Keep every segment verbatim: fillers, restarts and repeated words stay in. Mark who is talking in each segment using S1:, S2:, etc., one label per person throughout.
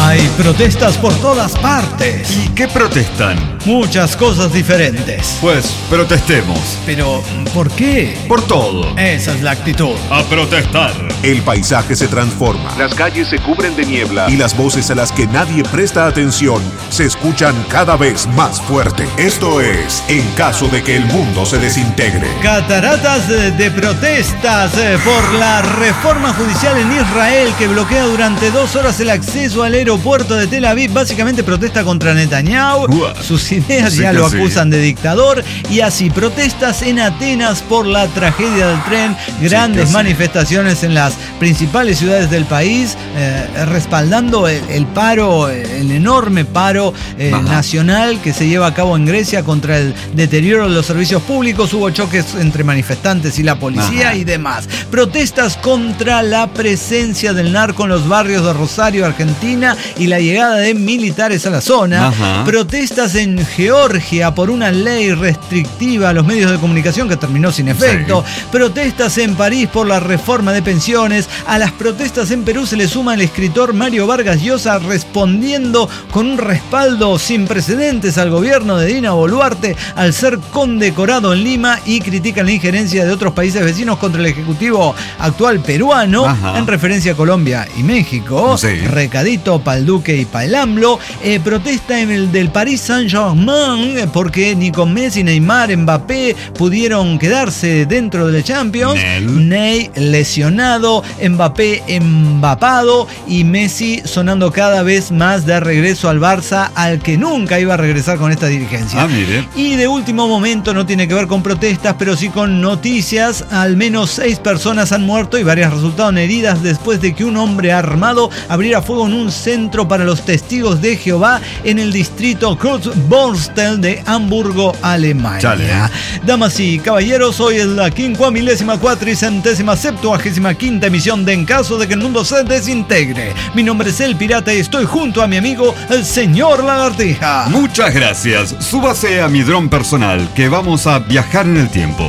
S1: Hay protestas por todas partes.
S2: ¿Y qué protestan?
S1: Muchas cosas diferentes.
S2: Pues protestemos.
S1: Pero, ¿por qué?
S2: Por todo.
S1: Esa es la actitud.
S2: A protestar.
S3: El paisaje se transforma.
S4: Las calles se cubren de niebla.
S3: Y las voces a las que nadie presta atención se escuchan cada vez más fuerte. Esto es En caso de que el mundo se desintegre.
S1: Cataratas de protestas por la reforma judicial en Israel que bloquea durante dos horas el acceso al aeropuerto de Tel Aviv. Básicamente protesta contra Netanyahu. Uh, Sus ideas sí ya lo acusan sí. de dictador. Y así, protestas en Atenas por la tragedia del tren. Grandes sí, manifestaciones en las principales ciudades del país, eh, respaldando el, el paro, el enorme paro eh, nacional que se lleva a cabo en Grecia contra el deterioro de los servicios públicos. Hubo choques entre manifestantes y la policía Ajá. y demás. Protestas contra la presencia del narco en los barrios de Rosario, Argentina, y la llegada de militares a la zona. Ajá. Protestas en Georgia por una ley restrictiva a los medios de comunicación que terminó sin efecto. Sí. Protestas en París por la reforma de pensiones. A las protestas en Perú se le suma el escritor Mario Vargas Llosa respondiendo con un respaldo sin precedentes al gobierno de Dina Boluarte al ser condecorado en Lima, y critican la injerencia de otros países vecinos contra el ejecutivo actual peruano. Ajá. En referencia a Colombia y México. Sí. Recadito pa'l Duque y pa'l AMLO. Eh, protesta en el del Paris Saint-Germain porque ni con Messi, Neymar, Mbappé pudieron quedarse dentro del Champions. Nel. Ney lesionado, Mbappé embapado y Messi sonando cada vez más de regreso al Barça, al que nunca iba a regresar con esta dirigencia.
S2: Ah, mire.
S1: Y de último momento, no tiene que ver con protestas, pero sí con noticias. Al menos seis personas han muerto y varias resultaron heridas después de que un hombre armado abriera fuego en un centro para los testigos de Jehová en el distrito Kurzborstel de Hamburgo, Alemania. Chale. Damas y caballeros, hoy es la quincuamilésima cuatricentésima septuagésima quinta emisión de En caso de que el mundo se desintegre. Mi nombre es El Pirata y estoy junto a mi amigo el señor Lagartija.
S2: Muchas gracias. Súbase a mi dron personal que vamos a viajar en el tiempo.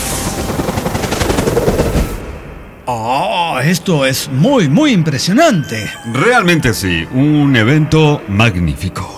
S1: Oh, esto es muy, muy impresionante.
S2: Realmente sí, un evento magnífico.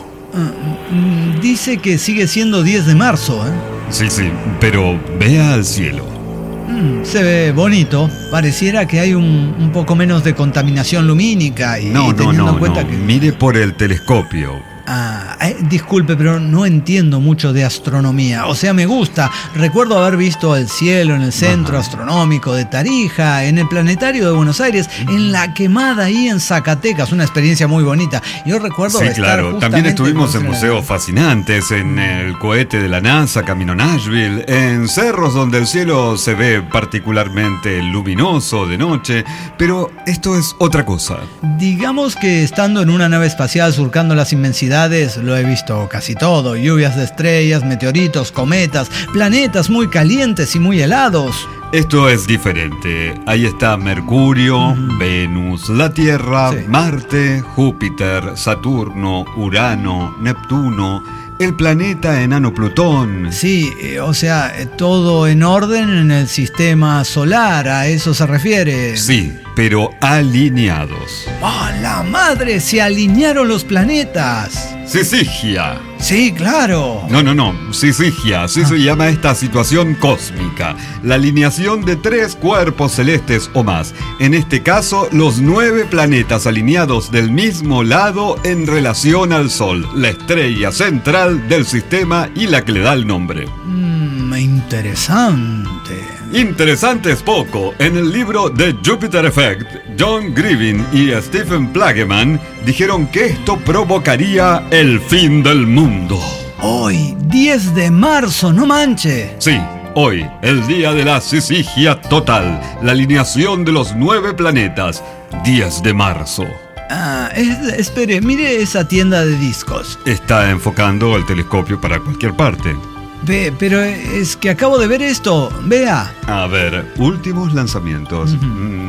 S1: Uh, dice que sigue siendo diez de marzo, ¿eh?
S2: Sí, sí, pero vea al cielo.
S1: Mm, se ve bonito. Pareciera que hay un, un poco menos de contaminación lumínica. Y,
S2: no,
S1: y teniendo
S2: no, no,
S1: en cuenta
S2: no.
S1: que...
S2: Mire por el telescopio.
S1: Ah, eh, disculpe, pero no entiendo mucho de astronomía. O sea, me gusta. Recuerdo haber visto el cielo en el centro Ajá. astronómico de Tarija, en el planetario de Buenos Aires, en la quemada ahí en Zacatecas. Una experiencia muy bonita. Yo recuerdo
S2: Sí,
S1: estar
S2: claro. También estuvimos en museos fascinantes, en el cohete de la NASA camino a Nashville, en cerros donde el cielo se ve particularmente luminoso de noche. Pero esto es otra cosa.
S1: Digamos que estando en una nave espacial surcando las inmensidades, lo he visto casi todo. Lluvias de estrellas, meteoritos, cometas, planetas muy calientes y muy helados.
S2: Esto es diferente. Ahí está Mercurio, mm. Venus, la Tierra, sí. Marte, Júpiter, Saturno, Urano, Neptuno, el planeta enano Plutón.
S1: Sí, o sea, todo en orden en el sistema solar, ¿a eso se refiere?
S2: Sí, pero alineados.
S1: ¡Oh, la madre! ¡Se alinearon los planetas!
S2: Sisigia.
S1: Sí, claro.
S2: No, no, no. Sisigia. Así ah. se llama esta situación cósmica. La alineación de tres cuerpos celestes o más. En este caso, los nueve planetas alineados del mismo lado en relación al Sol, la estrella central del sistema y la que le da el nombre.
S1: Mmm, interesante.
S2: Interesante es poco. En el libro The Jupiter Effect, John Griffin y Stephen Plageman dijeron que esto provocaría el fin del mundo.
S1: Hoy, diez de marzo, no manche.
S2: Sí, hoy, el día de la sisigia total, la alineación de los nueve planetas, diez de marzo.
S1: Ah, es, espere, mire esa tienda de discos.
S2: Está enfocando el telescopio para cualquier parte.
S1: Ve, pero es que acabo de ver esto, vea.
S2: A ver, últimos lanzamientos. Uh-huh. Mm,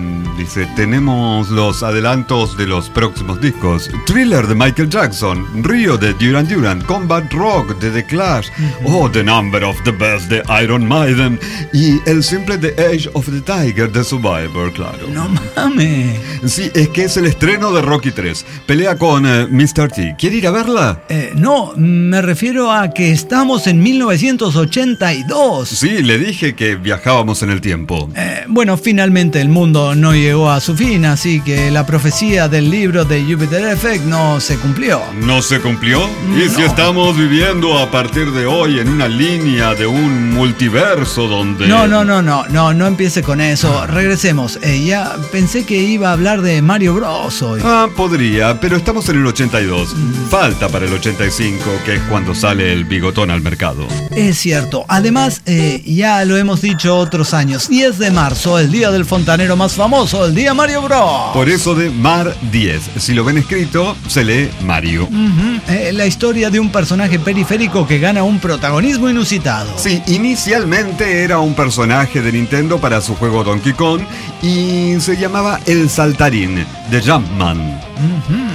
S2: dice, tenemos los adelantos de los próximos discos. Thriller de Michael Jackson, Rio de Duran Duran, Combat Rock de The Clash, uh-huh. oh, The Number of the Best de Iron Maiden y el simple The Age of the Tiger de Survivor, claro.
S1: No mames.
S2: Sí, es que es el estreno de Rocky tres. Pelea con uh, mister T. ¿Quiere ir a verla?
S1: Eh, no, me refiero a que estamos en mil novecientos ochenta y dos.
S2: Sí, le dije que viajábamos en el tiempo.
S1: Eh, bueno, finalmente el mundo no llegó a su fin, así que la profecía del libro de Jupiter Effect no se cumplió.
S2: ¿No se cumplió? ¿Y
S1: no.
S2: si estamos viviendo a partir de hoy en una línea de un multiverso donde...
S1: No, no, no, no, no, no empiece con eso. Regresemos. Eh, ya pensé que iba a hablar de Mario Bros hoy.
S2: Ah, podría, pero estamos en el ochenta y dos. Mm. Falta para el ochenta y cinco, que es cuando sale el bigotón al mercado.
S1: Es cierto. Además, eh, ya lo hemos dicho otros años. diez de marzo, el día del fontanero más famoso, el día Mario Bros.
S2: Por eso de Mar diez. Si lo ven escrito, se lee Mario.
S1: Uh-huh. Eh, la historia de un personaje periférico que gana un protagonismo inusitado.
S2: Sí, inicialmente era un personaje de Nintendo para su juego Donkey Kong y se llamaba El Saltarín, de Jumpman.
S1: Uh-huh.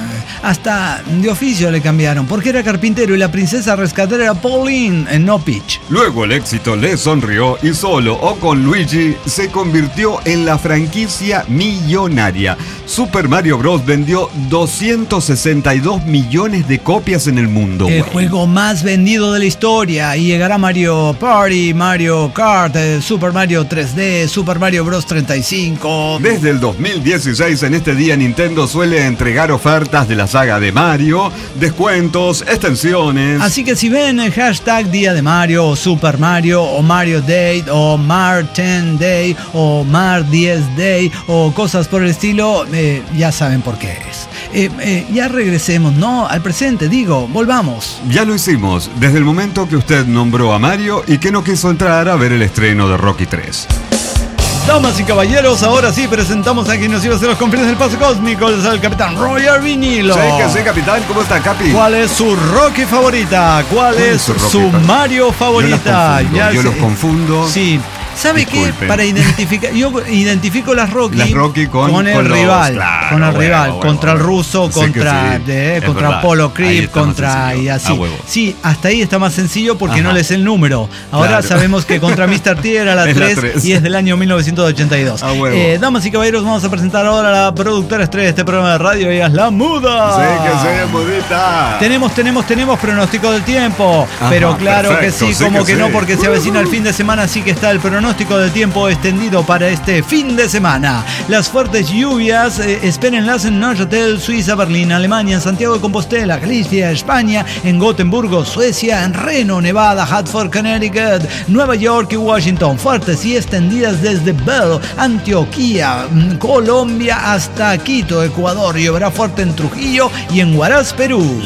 S1: Hasta de oficio le cambiaron, porque era carpintero y la princesa rescatera era Pauline, en no Peach.
S2: Luego el éxito le sonrió y solo o con Luigi se convirtió en la franquicia millonaria. Super Mario Bros. Vendió doscientos sesenta y dos millones de copias en el mundo.
S1: El
S2: güey.
S1: juego más vendido de la historia. Y llegará Mario Party, Mario Kart, Super Mario tres D, Super Mario Bros. treinta y cinco.
S2: Desde el dos mil dieciséis, en este día, Nintendo suele entregar ofertas de la saga de Mario, descuentos, extensiones.
S1: Así que si ven el hashtag Día de Mario, o Super Mario, o Mario Day, o Mar diez Day, o Mar diez Day, o cosas por el estilo, eh, ya saben por qué es. Eh, eh, ya regresemos, ¿no? Al presente, digo, volvamos.
S2: Ya lo hicimos, desde el momento que usted nombró a Mario y que no quiso entrar a ver el estreno de Rocky tres.
S1: Damas y caballeros, ahora sí presentamos a quien nos iba a hacer los confines del paso cósmico, es el capitán Roger Vinilo.
S2: Sí, que sí, capitán, ¿cómo está, Capi?
S1: ¿Cuál es su Rocky favorita? ¿Cuál, ¿Cuál es su, su Mario favorita?
S2: Yo, ya yo los confundo.
S1: Sí. ¿Sabe qué? Para identificar, yo identifico las Rocky,
S2: las Rocky con,
S1: con el
S2: con
S1: rival,
S2: los, claro,
S1: con el
S2: huevo,
S1: rival,
S2: huevo,
S1: contra
S2: huevo.
S1: el ruso,
S2: Sé
S1: contra,
S2: sí,
S1: de, contra
S2: verdad.
S1: Apollo Creed, contra y así. Sí, hasta ahí está más sencillo porque Ajá. no le sé el número. Ahora claro. sabemos que contra mister T era la tres y es del año mil novecientos ochenta y dos. Eh, damas y caballeros, vamos a presentar ahora a la productora estrella de este programa de radio, ella es La Muda.
S2: Sí, que sí, mudita.
S1: Tenemos, tenemos, tenemos pronóstico del tiempo, Ajá, pero claro perfecto, que sí, sí como que, que sí. no, porque se avecina el fin de semana, así que está el pronóstico del tiempo extendido para este fin de semana. Las fuertes lluvias, eh, espérenlas en Neuchâtel, Suiza, Berlín, Alemania, en Santiago de Compostela, Galicia, España, en Gotemburgo, Suecia, en Reno, Nevada, Hartford, Connecticut, Nueva York y Washington. Fuertes y extendidas desde Bell, Antioquia, Colombia hasta Quito, Ecuador. Lloverá fuerte en Trujillo y en Huaraz, Perú.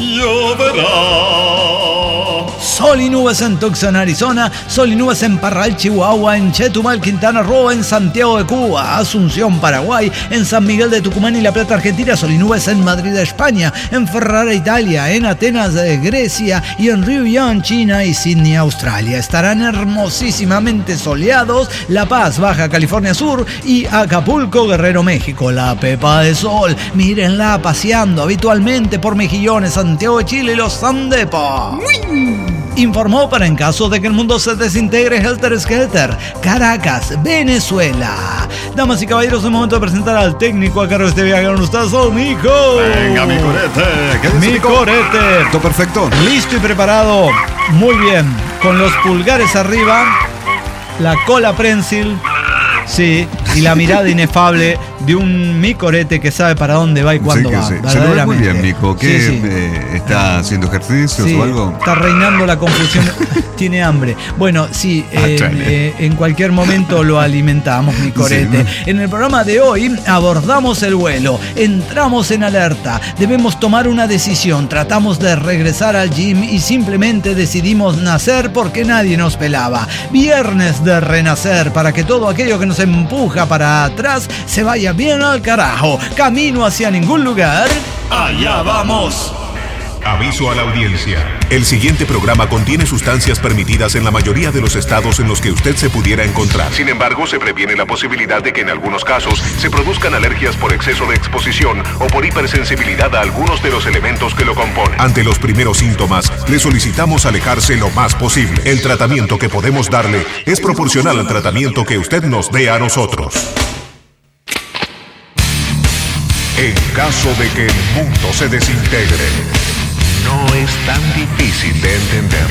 S2: Lloverá.
S1: Sol y nubes en Tucson, Arizona. Sol y nubes en Parral, Chihuahua. En Chetumal, Quintana Roo. En Santiago de Cuba. Asunción, Paraguay. En San Miguel de Tucumán y La Plata, Argentina. Sol y nubes en Madrid, España. En Ferrara, Italia. En Atenas, Grecia. Y en Riyadh, China. Y Sydney, Australia. Estarán hermosísimamente soleados La Paz, Baja California Sur. Y Acapulco, Guerrero, México. La Pepa de Sol. Mírenla paseando habitualmente por Mejillones, Santiago de Chile y los Sandepa. Informó para en caso de que el mundo se desintegre Helter Skelter, Caracas, Venezuela. Damas y caballeros, es momento de presentar al técnico a cargo de este viaje con ustedes, Nico.
S2: Venga, mi corete. ¿Qué
S1: mi
S2: Nico?
S1: corete.
S2: Todo perfecto.
S1: Listo y preparado. Muy bien. Con los pulgares arriba, la cola prensil. Sí, y la mirada inefable de un micorete que sabe para dónde va y cuándo
S2: sí,
S1: va.
S2: Sí. Se lo ve muy bien, Mico. ¿Qué sí, sí. Eh, está haciendo ejercicios
S1: sí,
S2: o algo?
S1: Está reinando la confusión. Tiene hambre. Bueno, sí, ah, eh, eh, en cualquier momento lo alimentamos, micorete. Sí. En el programa de hoy abordamos el vuelo, entramos en alerta, debemos tomar una decisión, tratamos de regresar al gym y simplemente decidimos nacer porque nadie nos pelaba. Viernes de renacer para que todo aquello que nos empuja para atrás se vaya bien al carajo. Camino hacia ningún lugar.
S2: Allá vamos.
S3: Aviso a la audiencia. El siguiente programa contiene sustancias permitidas en la mayoría de los estados en los que usted se pudiera encontrar.
S4: Sin embargo, se previene la posibilidad de que en algunos casos se produzcan alergias por exceso de exposición o por hipersensibilidad a algunos de los elementos que lo componen.
S3: Ante los primeros síntomas, le solicitamos alejarse lo más posible. El tratamiento que podemos darle es proporcional al tratamiento que usted nos dé a nosotros. En caso de que el mundo se desintegre, no es tan difícil de entender.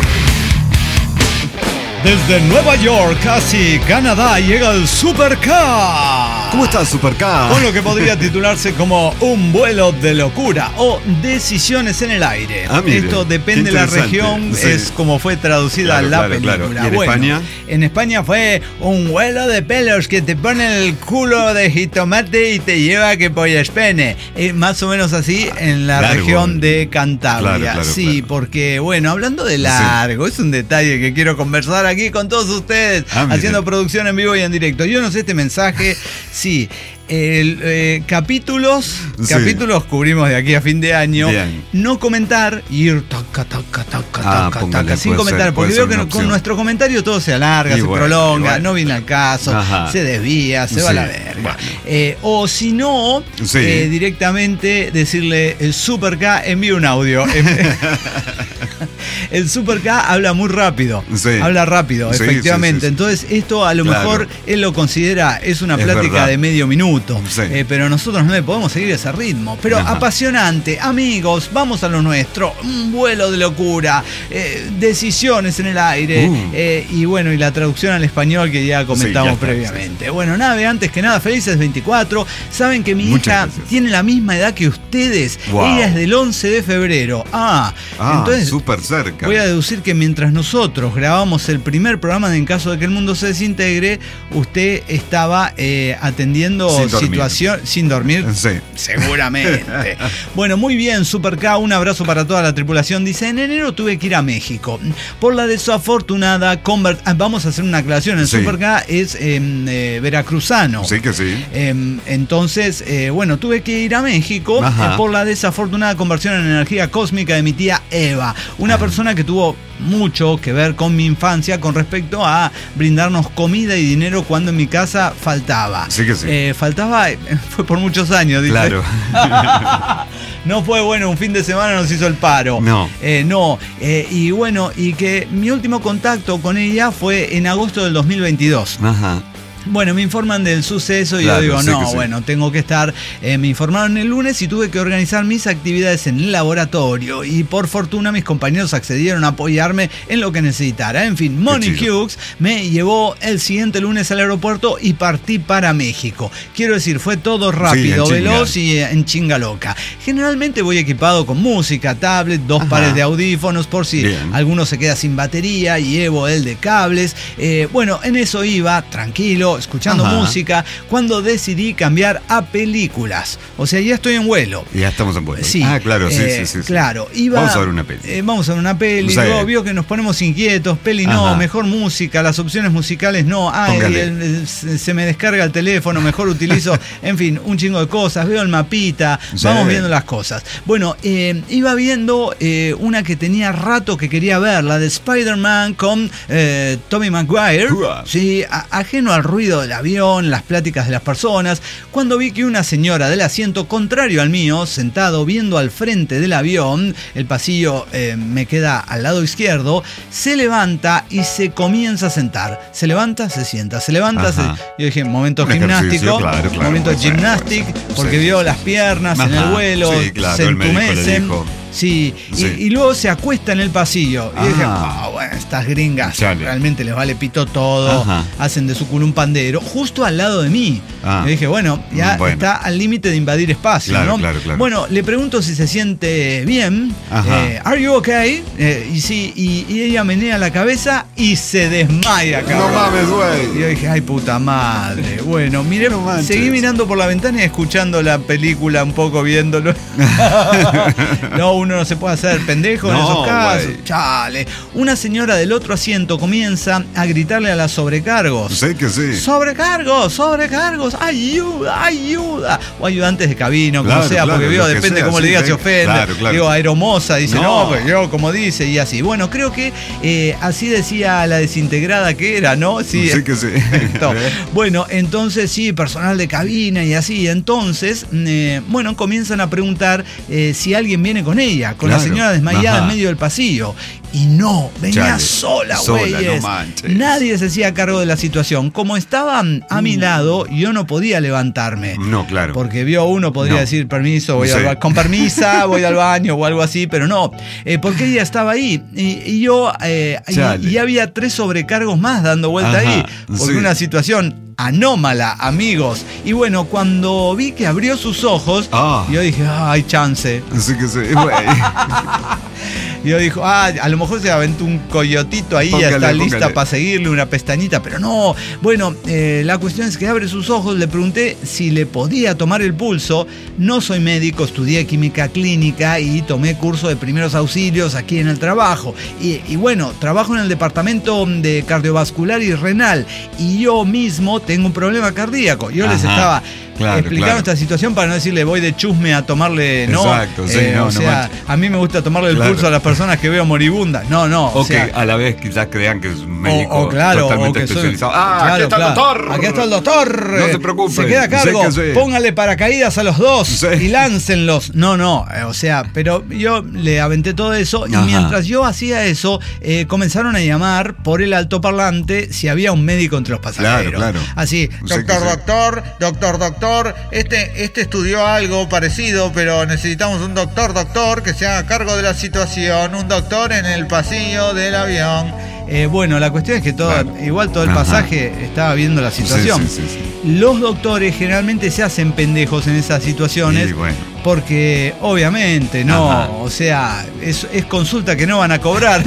S1: Desde Nueva York, casi Canadá, llega el Super K.
S2: ¿Cómo estás, Super K?
S1: Con lo que podría titularse como un vuelo de locura o decisiones en el aire.
S2: Ah, mire,
S1: esto depende de la región,
S2: sí.
S1: Es como fue traducida
S2: Claro,
S1: la
S2: claro,
S1: película.
S2: claro. ¿Y en
S1: bueno,
S2: España?
S1: En España fue un vuelo de pelos que te pone el culo de jitomate y te lleva que pollas pene. Eh, más o menos así en la
S2: Largo.
S1: región de Cantabria.
S2: Claro, claro,
S1: sí,
S2: claro.
S1: porque, bueno, hablando de largo, sí. Es un detalle que quiero conversar aquí con todos ustedes,
S2: Ah,
S1: haciendo
S2: mire.
S1: producción en vivo y en directo. Yo no sé este mensaje, sí. El, eh, capítulos,
S2: Sí.
S1: capítulos cubrimos de aquí a fin de año.
S2: Bien.
S1: No comentar y ir taca, taca, taca,
S2: Ah,
S1: taca,
S2: póngale,
S1: taca, sin
S2: puede
S1: comentar,
S2: ser,
S1: porque
S2: puede
S1: veo
S2: ser
S1: que
S2: una
S1: no- con
S2: opción.
S1: nuestro comentario todo se alarga,
S2: Y
S1: se
S2: bueno,
S1: prolonga,
S2: y bueno.
S1: no viene al caso,
S2: Ajá.
S1: se desvía, se va a
S2: Sí,
S1: la verga.
S2: bueno.
S1: Eh, o si no,
S2: Sí.
S1: eh, directamente decirle el Super K envía un audio. El Super K habla muy rápido.
S2: Sí.
S1: Habla rápido,
S2: Sí,
S1: efectivamente.
S2: sí, sí, sí.
S1: Entonces, esto a lo
S2: Claro.
S1: mejor él lo considera, es una
S2: Es
S1: plática
S2: verdad.
S1: de medio minuto.
S2: Sí.
S1: Eh, pero nosotros no le podemos seguir ese ritmo. Pero
S2: Ajá.
S1: apasionante. Amigos, vamos a lo nuestro. Un vuelo de locura. eh, decisiones en el aire.
S2: Uh.
S1: eh, y bueno, y la traducción al español que ya comentamos
S2: Sí, ya está,
S1: previamente. Bueno, nave, antes que nada, felices veinticuatro. Saben que mi
S2: Muchas
S1: hija
S2: gracias.
S1: tiene la misma edad que ustedes.
S2: Wow.
S1: Ella es del once de febrero. Ah,
S2: Ah,
S1: entonces
S2: súper cerca.
S1: voy a deducir que mientras nosotros grabamos el primer programa de En caso de que el mundo se desintegre, usted estaba eh, atendiendo
S2: Sin dormir.
S1: situación sin dormir.
S2: Sí.
S1: Seguramente. Bueno, muy bien, Super K, un abrazo para toda la tripulación. Dice, en enero tuve que ir a México. Por la desafortunada conver- ah, vamos a hacer una aclaración. El
S2: Sí.
S1: Super K es eh, eh, veracruzano.
S2: Sí que sí.
S1: Eh, entonces, eh, bueno, tuve que ir a México
S2: Ajá.
S1: eh, por la desafortunada conversión en energía cósmica de mi tía Eva, una persona que tuvo mucho que ver con mi infancia con respecto a brindarnos comida y dinero cuando en mi casa faltaba.
S2: Sí que sí.
S1: Eh, faltaba, eh, fue por muchos años, dice.
S2: Claro.
S1: No fue bueno, un fin de semana nos hizo el paro.
S2: No.
S1: Eh, no. Eh, y bueno, y que mi último contacto con ella fue en agosto del dos mil veintidós.
S2: Ajá.
S1: Bueno, me informan del suceso y
S2: Claro,
S1: yo digo,
S2: sí
S1: no,
S2: que sí.
S1: bueno, tengo que estar. Eh, me informaron el lunes y tuve que organizar mis actividades en el laboratorio. Y por fortuna mis compañeros accedieron a apoyarme en lo que necesitara. En fin, Money
S2: chido.
S1: Hughes me llevó el siguiente lunes al aeropuerto y partí para México. Quiero decir, fue todo rápido,
S2: en chinga.
S1: veloz y en chinga loca. Generalmente voy equipado con música, tablet, dos
S2: Ajá.
S1: pares de audífonos por si
S2: Bien.
S1: alguno se queda sin batería y llevo el de cables. Eh, bueno, en eso iba, tranquilo, escuchando
S2: Ajá.
S1: música, cuando decidí cambiar a películas. O sea, ya estoy en vuelo.
S2: Ya estamos en vuelo.
S1: Sí,
S2: Ah, claro, sí,
S1: eh,
S2: sí, sí, sí.
S1: Claro, iba,
S2: Vamos a ver una peli.
S1: eh, vamos a ver una peli.
S2: Sí.
S1: Luego vio que nos ponemos inquietos. Peli no,
S2: Ajá.
S1: mejor música. Las opciones musicales no. Ay,
S2: Póngale.
S1: el- el- se se me descarga el teléfono. Mejor utilizo, en fin, un chingo de cosas. Veo el mapita.
S2: Sí.
S1: Vamos viendo las cosas. Bueno, eh, iba viendo eh, una que tenía rato que quería ver, la de Spider-Man con eh, Tobey Maguire.
S2: Uah.
S1: Sí, a- ajeno al ruido del avión, las pláticas de las personas, cuando vi que una señora del asiento contrario al mío, sentado viendo al frente del avión, el pasillo eh, me queda al lado izquierdo, se levanta y se comienza a sentar. Se levanta, se sienta, se levanta,
S2: Ajá.
S1: se... Yo dije, momento
S2: Un ejercicio,
S1: gimnástico,
S2: claro, claro,
S1: momento
S2: bueno,
S1: gymnastic,
S2: bueno,
S1: porque
S2: sí,
S1: vio
S2: sí,
S1: las
S2: sí.
S1: piernas en
S2: Ajá,
S1: el vuelo,
S2: sí, claro,
S1: se
S2: el médico le
S1: entumecen.
S2: dijo.
S1: Sí, y-
S2: Sí.
S1: Y, luego se acuesta en el pasillo. Y dije,
S2: Ah.
S1: ah, bueno, estas gringas
S2: Chale.
S1: realmente les vale pito todo,
S2: Ajá.
S1: hacen de su culo un pandero, justo al lado de mí.
S2: Ah.
S1: Y dije, bueno, ya
S2: Bueno.
S1: está al límite de invadir espacio,
S2: Claro,
S1: ¿no?
S2: claro, claro.
S1: Bueno, le pregunto si se siente bien.
S2: Ajá.
S1: Eh, ¿Are you okay? Eh, y sí, y, y ella menea la cabeza y se desmaya, cabrón.
S2: No mames, güey.
S1: Y yo dije, ay, puta madre. Bueno, miré,
S2: No manches.
S1: seguí mirando por la ventana y escuchando la película, un poco viéndolo. No, uno no se puede hacer pendejo en
S2: No,
S1: esos casos.
S2: güey.
S1: Chale. Una señora del otro asiento comienza a gritarle a las sobrecargos.
S2: Sé que sí.
S1: Sobrecargos, sobrecargos, ayuda, ayuda. O ayudantes de cabina, como
S2: Claro,
S1: sea,
S2: claro,
S1: porque vio,
S2: lo que
S1: depende
S2: sea,
S1: cómo
S2: sí,
S1: le diga,
S2: sí.
S1: se ofende.
S2: Claro, claro.
S1: Digo, aeromoza, dice, no,
S2: No.
S1: pues yo como dice, y así. Bueno, creo que eh, así decía la desintegrada que era, ¿no? Sí,
S2: Sí que sí.
S1: perfecto. Bueno, entonces sí, personal de cabina y así. Entonces, eh, bueno, comienzan a preguntar eh, si alguien viene con ella, con
S2: Claro.
S1: la señora desmayada
S2: Ajá.
S1: en medio del pasillo. Y no, venía
S2: Chale.
S1: sola,
S2: Sola,
S1: güeyes.
S2: no manches.
S1: Nadie se hacía cargo de la situación. Como estaban a mi lado, yo no podía levantarme.
S2: No, claro.
S1: Porque vio uno, podría
S2: No.
S1: decir, permiso, voy
S2: Sí.
S1: al ba- con permisa, voy al baño o algo así, pero no, eh, porque ella estaba ahí. Y, y yo, eh,
S2: Chale.
S1: y, y había tres sobrecargos más dando vuelta
S2: Ajá,
S1: ahí. Porque
S2: sí.
S1: una situación anómala, amigos. Y bueno, cuando vi que abrió sus ojos,
S2: Ah.
S1: yo dije, ah, hay chance.
S2: Así que sí, güey.
S1: Y yo dijo, ah, a lo mejor se aventó un coyotito ahí,
S2: Póngale,
S1: ya está lista
S2: póngale.
S1: para seguirle una pestañita, pero no. Bueno, eh, la cuestión es que abre sus ojos, le pregunté si le podía tomar el pulso. No soy médico, estudié química clínica y tomé curso de primeros auxilios aquí en el trabajo. Y, y bueno, trabajo en el departamento de cardiovascular y renal y yo mismo tengo un problema cardíaco. Yo les
S2: Ajá.
S1: estaba
S2: Claro,
S1: explicando
S2: claro.
S1: esta situación para no decirle voy de chusme a tomarle, no.
S2: Exacto, sí,
S1: Eh,
S2: no,
S1: o
S2: no
S1: sea,
S2: manches.
S1: a mí me gusta tomarle el
S2: Claro.
S1: pulso a las personas que veo moribundas. No, no.
S2: O
S1: o sea,
S2: que a la vez quizás crean que es un médico
S1: o, o claro,
S2: totalmente
S1: o que soy-
S2: especializado. ¡Ah,
S1: claro,
S2: aquí está
S1: claro.
S2: el doctor!
S1: Aquí está el doctor.
S2: No
S1: eh,
S2: se preocupe,
S1: Se queda a cargo.
S2: sé que sí.
S1: Póngale paracaídas a los dos
S2: Sí.
S1: y láncenlos. No, no. eh, O sea, pero yo le aventé todo eso y
S2: Ajá.
S1: mientras yo hacía eso, eh, comenzaron a llamar por el altoparlante si había un médico entre los pasajeros.
S2: Claro, claro.
S1: Así,
S2: Sé
S1: doctor,
S2: que sí.
S1: doctor, doctor, doctor, este, este estudió algo parecido, pero necesitamos un doctor, doctor, que se haga cargo de la situación, un doctor en el pasillo del avión. Eh, bueno, la cuestión es que todo,
S2: Claro.
S1: igual todo el
S2: Ajá.
S1: pasaje estaba viendo la situación.
S2: Sí, sí, sí,
S1: Los doctores generalmente se hacen pendejos en esas situaciones.
S2: Y bueno.
S1: Porque obviamente no,
S2: Ajá.
S1: o sea, es, es consulta que no van a cobrar.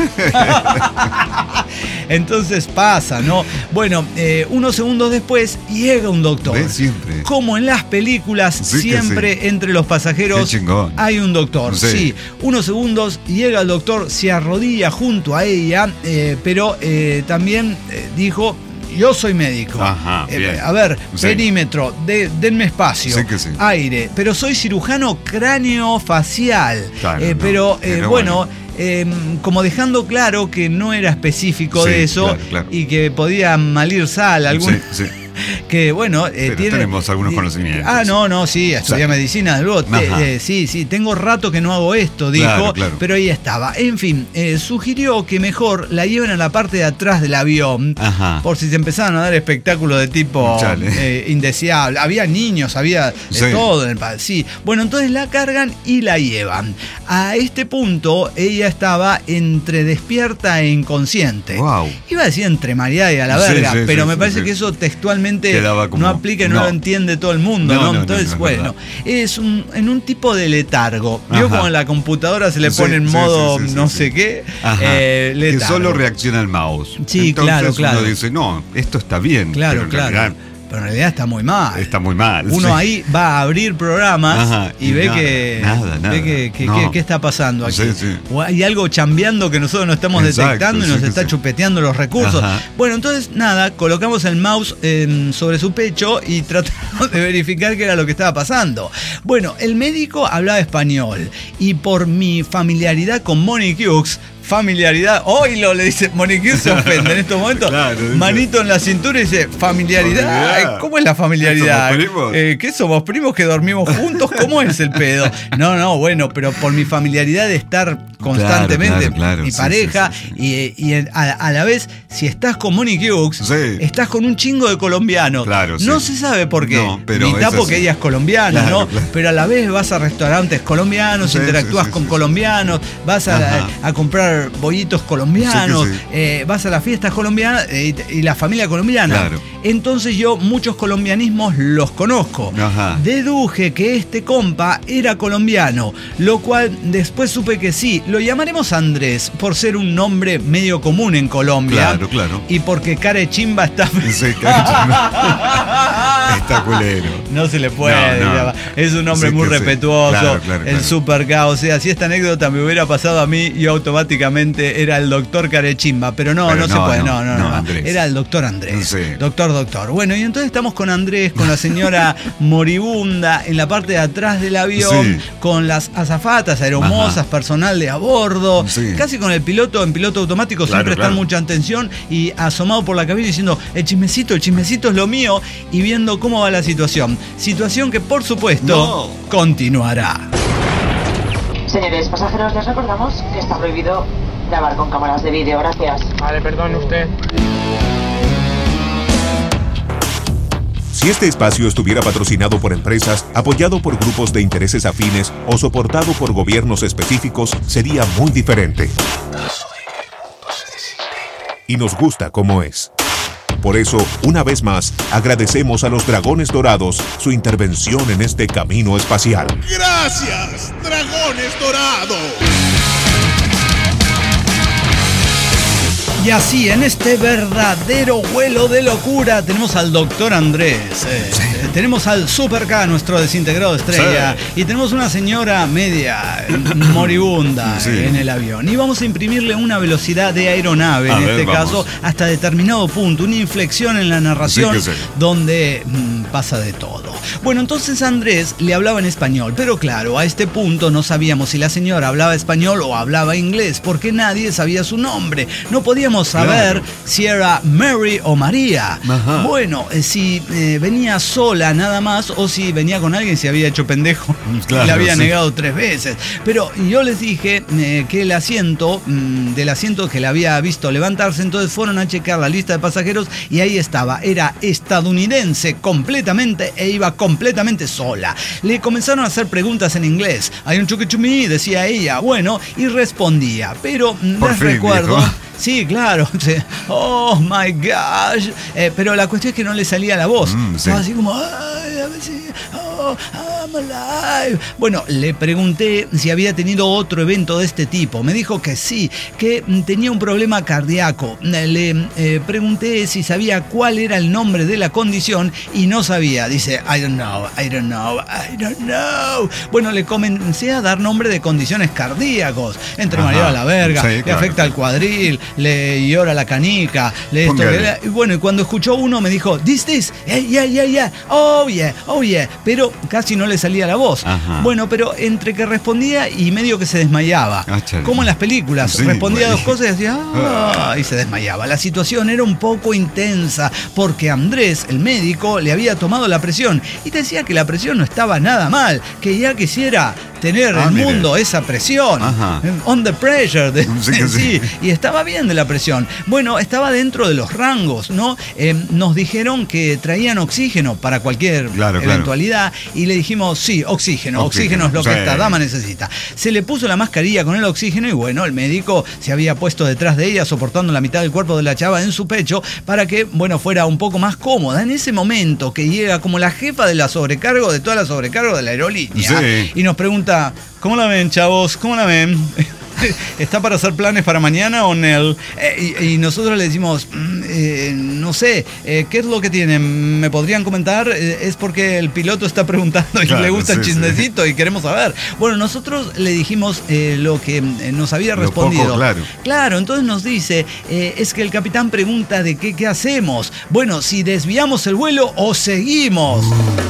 S1: Entonces pasa, ¿no? Bueno, eh, unos segundos después llega un doctor.
S2: ¿Ves? Siempre.
S1: Como en las películas,
S2: Sí que
S1: siempre
S2: sí.
S1: entre los pasajeros
S2: Qué chingón.
S1: hay un doctor. Sí.
S2: Sí.
S1: Unos segundos llega el doctor, se arrodilla junto a ella, eh, pero eh, también eh, dijo... Yo soy médico.
S2: Ajá,
S1: Eh,
S2: bien.
S1: a ver,
S2: Sí.
S1: perímetro, de, denme espacio,
S2: Sí que sí.
S1: aire. Pero soy cirujano cráneo-facial.
S2: Claro,
S1: Eh,
S2: no,
S1: pero, eh,
S2: pero
S1: bueno,
S2: bueno.
S1: eh, como dejando claro que no era específico
S2: Sí,
S1: de eso
S2: claro, claro.
S1: y que podía malir sal. Algún,
S2: Sí, sí.
S1: que bueno, eh,
S2: Pero
S1: tiene,
S2: tenemos algunos
S1: eh,
S2: conocimientos.
S1: Ah, no, no, sí, estudié
S2: O sea,
S1: medicina, luego, te-
S2: ajá.
S1: eh, sí, sí, tengo rato que no hago esto, dijo,
S2: Claro, claro.
S1: pero ahí estaba. En fin, eh, sugirió que mejor la lleven a la parte de atrás del avión,
S2: Ajá.
S1: por si se empezaban a dar espectáculos de tipo
S2: Chale.
S1: eh, indeseable. Había niños, había de
S2: Sí.
S1: todo en el pa- sí. Bueno, entonces la cargan y la llevan. A este punto, ella estaba entre despierta e inconsciente.
S2: Wow.
S1: Iba a decir entre mareada y a la
S2: Sí,
S1: verga,
S2: sí,
S1: pero
S2: sí,
S1: me
S2: sí,
S1: parece
S2: sí.
S1: que eso textualmente
S2: Quedaba como-
S1: no aplica y no,
S2: no.
S1: lo entiende todo el mundo,
S2: No,
S1: ¿no?
S2: no, no,
S1: Entonces,
S2: no, es
S1: bueno,
S2: verdad.
S1: es un, en un tipo de letargo. Vio
S2: Ajá.
S1: como en la computadora se le
S2: Sí,
S1: pone en
S2: sí,
S1: modo
S2: sí, sí, sí,
S1: no
S2: sí.
S1: sé qué,
S2: Ajá.
S1: eh,
S2: que
S1: letargo.
S2: solo reacciona el mouse.
S1: Sí,
S2: Entonces
S1: claro, claro.
S2: uno dice, no, esto está bien.
S1: Claro,
S2: pero en
S1: claro.
S2: realidad
S1: Pero en realidad está muy mal.
S2: está muy mal.
S1: Uno
S2: sí.
S1: ahí va a abrir programas
S2: Ajá,
S1: y,
S2: y
S1: ve
S2: nada,
S1: que,
S2: nada, nada.
S1: ve que, que-
S2: No.
S1: que- qué está pasando aquí.
S2: Sí, sí.
S1: O hay algo chambeando que nosotros no estamos
S2: Exacto,
S1: detectando y
S2: sí
S1: nos
S2: que
S1: está
S2: sí.
S1: chupeteando los recursos.
S2: Ajá.
S1: Bueno, entonces nada, colocamos el mouse eh, sobre su pecho y tratamos de verificar qué era lo que estaba pasando. Bueno, el médico hablaba español y por mi familiaridad con Monique Hughes, familiaridad, oílo, le dice, Monique Hughes se ofende en estos momentos,
S2: Claro, dice.
S1: manito en la cintura y dice, familiaridad,
S2: Familiaridad.
S1: ¿cómo es la familiaridad?
S2: ¿Somos primos?
S1: Eh, ¿Qué somos primos que dormimos juntos? ¿Cómo es el pedo? No, no, bueno, pero por mi familiaridad de estar constantemente,
S2: Claro, claro,
S1: mi
S2: sí,
S1: pareja,
S2: sí, sí,
S1: y, y a, a la vez, si estás con Monique Hughes,
S2: Sí.
S1: estás con un chingo de colombianos.
S2: Claro, sí.
S1: No se sabe por qué.
S2: No, pero
S1: Mitad
S2: es
S1: porque
S2: así.
S1: ella es colombiana,
S2: Claro,
S1: ¿no?
S2: claro.
S1: Pero a la vez vas a restaurantes colombianos,
S2: Sí,
S1: interactúas
S2: sí, sí,
S1: con
S2: sí,
S1: colombianos, vas a,
S2: Ajá.
S1: a comprar bollitos colombianos,
S2: Sí que sí.
S1: eh, vas a las fiestas colombianas eh, y, y la familia colombiana.
S2: Claro.
S1: Entonces yo muchos colombianismos los conozco.
S2: Ajá.
S1: Deduje que este compa era colombiano, lo cual después supe que sí. Lo llamaremos Andrés por ser un nombre medio común en Colombia.
S2: Claro, claro.
S1: Y porque Carechimba está...
S2: Sí, claro. Está culero.
S1: No se le puede.
S2: No, no.
S1: Es un hombre
S2: Sí
S1: muy
S2: que sí.
S1: respetuoso.
S2: Claro, claro,
S1: el
S2: claro.
S1: super caos. O sea, si esta anécdota me hubiera pasado a mí, yo automáticamente era el doctor Carechimba. Pero no,
S2: Pero
S1: no,
S2: no,
S1: se puede. No,
S2: no,
S1: no,
S2: no,
S1: no.
S2: Andrés.
S1: Era el doctor Andrés.
S2: Sí.
S1: Doctor, doctor. Bueno, y entonces estamos con Andrés, con la señora moribunda en la parte de atrás del avión,
S2: Sí.
S1: con las azafatas, aeromosas,
S2: Ajá.
S1: personal de a bordo,
S2: Sí.
S1: casi con el piloto en piloto automático,
S2: Claro,
S1: sin prestar
S2: claro.
S1: mucha atención y asomado por la cabina diciendo, el chismecito, el chismecito es lo mío, y viendo cómo va la situación. Situación que, por supuesto,
S2: No.
S1: continuará.
S5: Señores pasajeros, les recordamos que está prohibido grabar con cámaras de vídeo. Gracias.
S6: Vale, perdón usted.
S3: Si este espacio estuviera patrocinado por empresas, apoyado por grupos de intereses afines o soportado por gobiernos específicos, sería muy diferente. Y nos gusta como es. Por eso, una vez más, agradecemos a los Dragones Dorados su intervención en este camino espacial.
S7: ¡Gracias, Dragones Dorados!
S1: Y así, en este verdadero vuelo de locura, tenemos al doctor Andrés, eh, eh, tenemos al Super K, nuestro desintegrado estrella,
S2: Sí.
S1: y tenemos una señora media eh, moribunda
S2: Sí.
S1: en el avión. Y vamos a imprimirle una velocidad de aeronave,
S2: A
S1: en
S2: ver,
S1: este
S2: vamos.
S1: caso, hasta determinado punto, una inflexión en la narración
S2: Sí que sí.
S1: donde mm, pasa de todo. Bueno, entonces Andrés le hablaba en español, pero claro, a este punto no sabíamos si la señora hablaba español o hablaba inglés, porque nadie sabía su nombre. No podíamos saber
S2: Claro.
S1: si era Mary o María.
S2: Ajá.
S1: Bueno, eh, si eh, venía sola nada más o si venía con alguien, se había hecho pendejo
S2: Claro,
S1: y le había
S2: sí.
S1: negado tres veces. Pero yo les dije eh, que el asiento, mm, del asiento que le había visto levantarse, entonces fueron a checar la lista de pasajeros y ahí estaba. Era estadounidense completamente e iba completamente sola. Le comenzaron a hacer preguntas en inglés. Hay un chuquichumí, decía ella. Bueno, y respondía. Pero mm,
S2: Por
S1: les
S2: fin,
S1: recuerdo...
S2: dijo.
S1: Sí, claro. Sí. Oh my gosh. Eh, pero la cuestión es que no le salía la voz.
S2: Mm, sí.
S1: Estaba así como, ay, a ver si, oh, I'm alive. Bueno, le pregunté si había tenido otro evento de este tipo. Me dijo que sí, que mm, tenía un problema cardíaco. Le eh, pregunté si sabía cuál era el nombre de la condición y no sabía. Dice, I don't know, I don't know, I don't know. Bueno, le comencé a dar nombre de condiciones cardíacos. Entre
S2: Ajá.
S1: mareado a la verga,
S2: Sí,
S1: le
S2: claro.
S1: afecta al cuadril, le llora la canica, le esto,
S2: Póngale.
S1: le- y bueno, y cuando escuchó uno me dijo, this, this, yeah, yeah, yeah, yeah, oh yeah, oh yeah, pero casi no le salía la voz.
S2: Ajá.
S1: Bueno, pero entre que respondía y medio que se desmayaba,
S2: Ah, chale.
S1: como en las películas,
S2: Sí,
S1: respondía
S2: güey.
S1: dos cosas y decía, ah, y se desmayaba. La situación era un poco intensa porque Andrés, el médico, le había tomado la presión y decía que la presión no estaba nada mal, que ya quisiera tener
S2: Ah,
S1: el
S2: mire.
S1: mundo esa presión,
S2: Ajá.
S1: on the pressure, de-
S2: Sí que sí.
S1: sí, y estaba bien de la presión. Bueno, estaba dentro de los rangos, ¿no? Eh, nos dijeron que traían oxígeno para cualquier
S2: Claro, claro.
S1: eventualidad y le dijimos, sí, oxígeno, oxígeno,
S2: Oxígeno,
S1: es lo que
S2: sí.
S1: esta dama necesita. Se le puso la mascarilla con el oxígeno y bueno, el médico se había puesto detrás de ella, soportando la mitad del cuerpo de la chava en su pecho para que, bueno, fuera un poco más cómoda. En ese momento que llega como la jefa de la sobrecargo, de toda la sobrecargo de la aerolínea,
S2: Sí.
S1: y nos pregunta, ¿cómo la ven, chavos? ¿Cómo la ven? ¿Está para hacer planes para mañana o no? Eh, y, y nosotros le decimos, mm, eh, no sé, eh, ¿qué es lo que tienen? ¿Me podrían comentar? Eh, es porque el piloto está preguntando y
S2: Claro,
S1: le gusta el
S2: sí,
S1: chismecito y queremos saber. Bueno, nosotros le dijimos eh, lo que eh, nos había
S2: Lo
S1: respondido.
S2: poco claro.
S1: Claro, entonces nos dice, eh, es que el capitán pregunta de qué, qué hacemos. Bueno, si desviamos el vuelo o seguimos.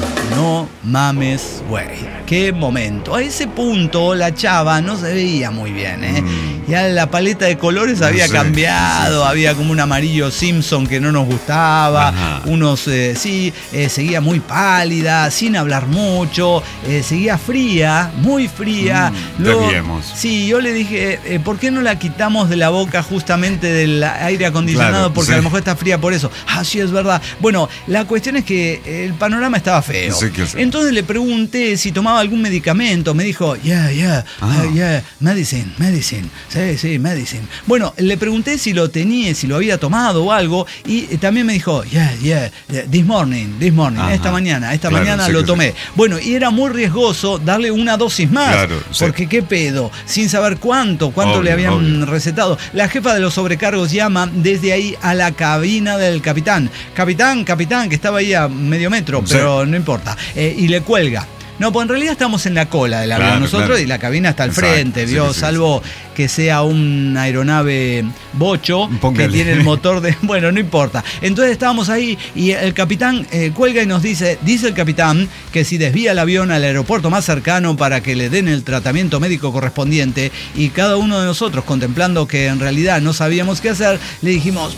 S1: No mames, güey. Qué momento. A ese punto la chava no se veía muy bien, ¿eh?
S2: Mm.
S1: Ya la paleta de colores
S2: No
S1: había
S2: sé,
S1: cambiado,
S2: sí, sí.
S1: había como un amarillo Simpson que no nos gustaba,
S2: Ajá.
S1: unos, eh, sí, eh, seguía muy pálida, sin hablar mucho, eh, seguía fría, muy fría.
S2: Mm, desviemos.
S1: Sí, yo le dije, eh, ¿por qué no la quitamos de la boca justamente del aire acondicionado?
S2: Claro,
S1: Porque
S2: sí.
S1: a lo mejor está fría por eso. Ah, sí, es verdad. Bueno, la cuestión es que el panorama estaba feo.
S2: Sí que sí.
S1: Entonces le pregunté pregunté si tomaba algún medicamento. Me dijo, yeah, yeah,
S2: Ah.
S1: uh, yeah, medicine, medicine. Sí, sí, medicine. Bueno, le pregunté si lo tenía, si lo había tomado o algo. Y eh, también me dijo, yeah, yeah, yeah, this morning, this morning,
S2: Ajá.
S1: esta mañana, esta
S2: Claro,
S1: mañana
S2: sí
S1: lo
S2: que
S1: tomé.
S2: sí.
S1: Bueno, y era muy riesgoso darle una dosis más.
S2: Claro, sí.
S1: Porque qué pedo, sin saber cuánto, cuánto
S2: Obvio,
S1: le habían
S2: obvio.
S1: recetado. La jefa de los sobrecargos llama desde ahí a la cabina del capitán. Capitán, capitán, que estaba ahí a medio metro,
S2: Sí.
S1: pero no importa. Eh, y le cuelga. No, pues en realidad estamos en la cola del avión
S2: Claro,
S1: nosotros
S2: claro.
S1: y la cabina está al
S2: Exacto,
S1: frente,
S2: sí,
S1: ¿vio?
S2: sí, sí.
S1: Salvo que sea una aeronave bocho
S2: Póngale.
S1: que tiene el motor de... Bueno, no importa. Entonces estábamos ahí y el capitán eh, cuelga y nos dice, dice el capitán que si desvía el avión al aeropuerto más cercano para que le den el tratamiento médico correspondiente, y cada uno de nosotros, contemplando que en realidad no sabíamos qué hacer, le dijimos,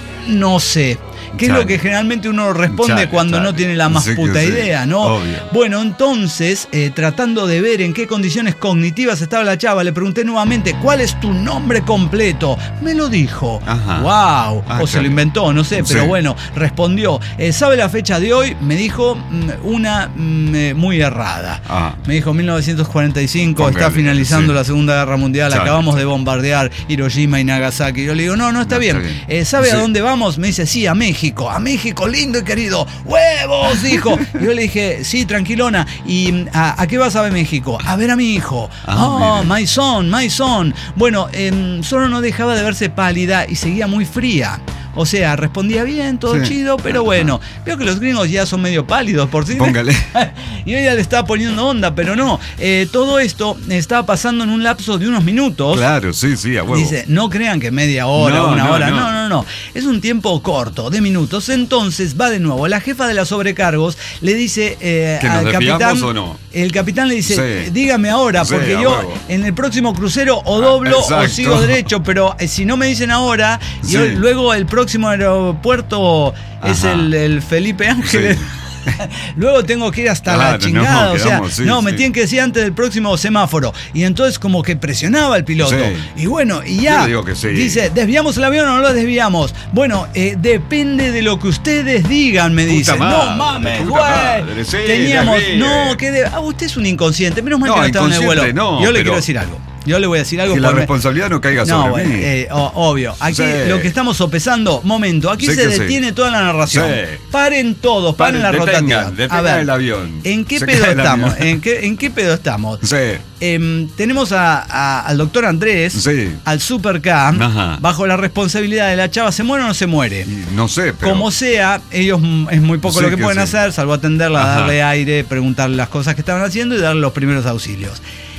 S1: no sé. Que es
S2: Chale.
S1: lo que generalmente uno responde
S2: Chale,
S1: cuando
S2: chale.
S1: no tiene la más
S2: Sí que
S1: puta
S2: sí.
S1: idea, ¿no?
S2: Obvio.
S1: Bueno, entonces, eh, tratando de ver en qué condiciones cognitivas estaba la chava, le pregunté nuevamente, ¿cuál es tu nombre completo? Me lo dijo.
S2: Ajá.
S1: ¡Wow!
S2: Ah,
S1: o se
S2: claro.
S1: lo inventó, no sé, pero
S2: Sí.
S1: bueno, respondió. Eh, ¿Sabe la fecha de hoy? Me dijo mm, una mm, eh, muy errada.
S2: Ah.
S1: Me dijo mil novecientos cuarenta y cinco,
S2: Póngale,
S1: está finalizando
S2: sí.
S1: la Segunda Guerra Mundial,
S2: Chale,
S1: acabamos
S2: chale.
S1: de bombardear Hiroshima y Nagasaki. Yo le digo, no, no, está
S2: No,
S1: bien.
S2: está bien.
S1: Eh, ¿Sabe a
S2: Sí.
S1: dónde vamos? Me dice, sí, a México. A México, lindo y querido. ¡Huevos! Dijo. Y yo le dije, sí, tranquilona. ¿Y a, a qué vas a ver México? A ver a mi hijo.
S2: Ah,
S1: Oh,
S2: mire.
S1: my son, my son. Bueno, em, solo no dejaba de verse pálida y seguía muy fría. O sea, respondía bien, todo
S2: Sí.
S1: chido, pero
S2: Ajá.
S1: bueno. Veo que los gringos ya son medio pálidos por sí.
S2: Póngale.
S1: Y yo ya le estaba poniendo onda, pero no. Eh, todo esto estaba pasando en un lapso de unos minutos.
S2: Claro, sí, sí, a huevo.
S1: Dice, no crean que media hora,
S2: No,
S1: una
S2: no,
S1: hora.
S2: no.
S1: No, no, no. Es un tiempo corto, de minutos. Entonces va de nuevo. La jefa de las sobrecargos le dice eh,
S2: ¿Que nos
S1: al
S2: desviamos
S1: capitán.
S2: o no?
S1: El capitán le dice,
S2: Sí.
S1: dígame ahora,
S2: Sí,
S1: porque
S2: a
S1: yo
S2: huevo.
S1: en el próximo crucero o doblo o
S2: exacto.
S1: sigo derecho, pero eh, si no me dicen ahora,
S2: Sí.
S1: yo, luego el próximo aeropuerto es
S2: Ajá.
S1: el, el Felipe Ángeles.
S2: Sí.
S1: Luego tengo que ir hasta
S2: Claro,
S1: la chingada,
S2: no,
S1: o sea,
S2: quedamos, sí,
S1: no, me
S2: sí.
S1: tienen que decir antes del próximo semáforo. Y entonces como que presionaba el piloto.
S2: Sí.
S1: Y bueno, y
S2: Yo
S1: ya.
S2: le digo que sí.
S1: Dice, ¿desviamos el avión o no lo desviamos? Bueno, eh, depende de lo que ustedes digan, me
S2: Puta
S1: dice.
S2: madre,
S1: No mames,
S2: puta
S1: güey.
S2: madre, sí,
S1: Teníamos,
S2: desvíe.
S1: no, que de- ah, usted es un inconsciente. Menos mal
S2: No,
S1: que no estaba en el vuelo.
S2: inconsciente no,
S1: Yo le
S2: pero-
S1: quiero decir algo. Yo le voy a decir algo.
S2: Que la
S1: porque-
S2: responsabilidad no caiga
S1: no,
S2: sobre
S1: bueno,
S2: mí.
S1: eh, o- obvio. Aquí
S2: Sí.
S1: lo que estamos sopesando, momento, aquí
S2: Sí
S1: se
S2: que sí.
S1: detiene toda la narración.
S2: Sí.
S1: Paren todos, paren,
S2: Paren,
S1: la
S2: detengan,
S1: rotativa.
S2: detengan
S1: A ver,
S2: el avión.
S1: ¿en qué
S2: Se
S1: pedo
S2: cae el
S1: estamos?
S2: avión.
S1: ¿En qué, ¿En qué pedo estamos?
S2: Sí.
S1: Em, tenemos a- a- al doctor Andrés,
S2: Sí.
S1: al Super K,
S2: Ajá.
S1: bajo la responsabilidad de la chava, ¿se muere o no se muere?
S2: Y no sé, pero.
S1: Como sea, ellos mm, es muy poco
S2: Sí
S1: lo que,
S2: que
S1: pueden
S2: sí.
S1: hacer, salvo atenderla,
S2: Ajá.
S1: darle aire, preguntarle las cosas que estaban haciendo y darle los primeros auxilios.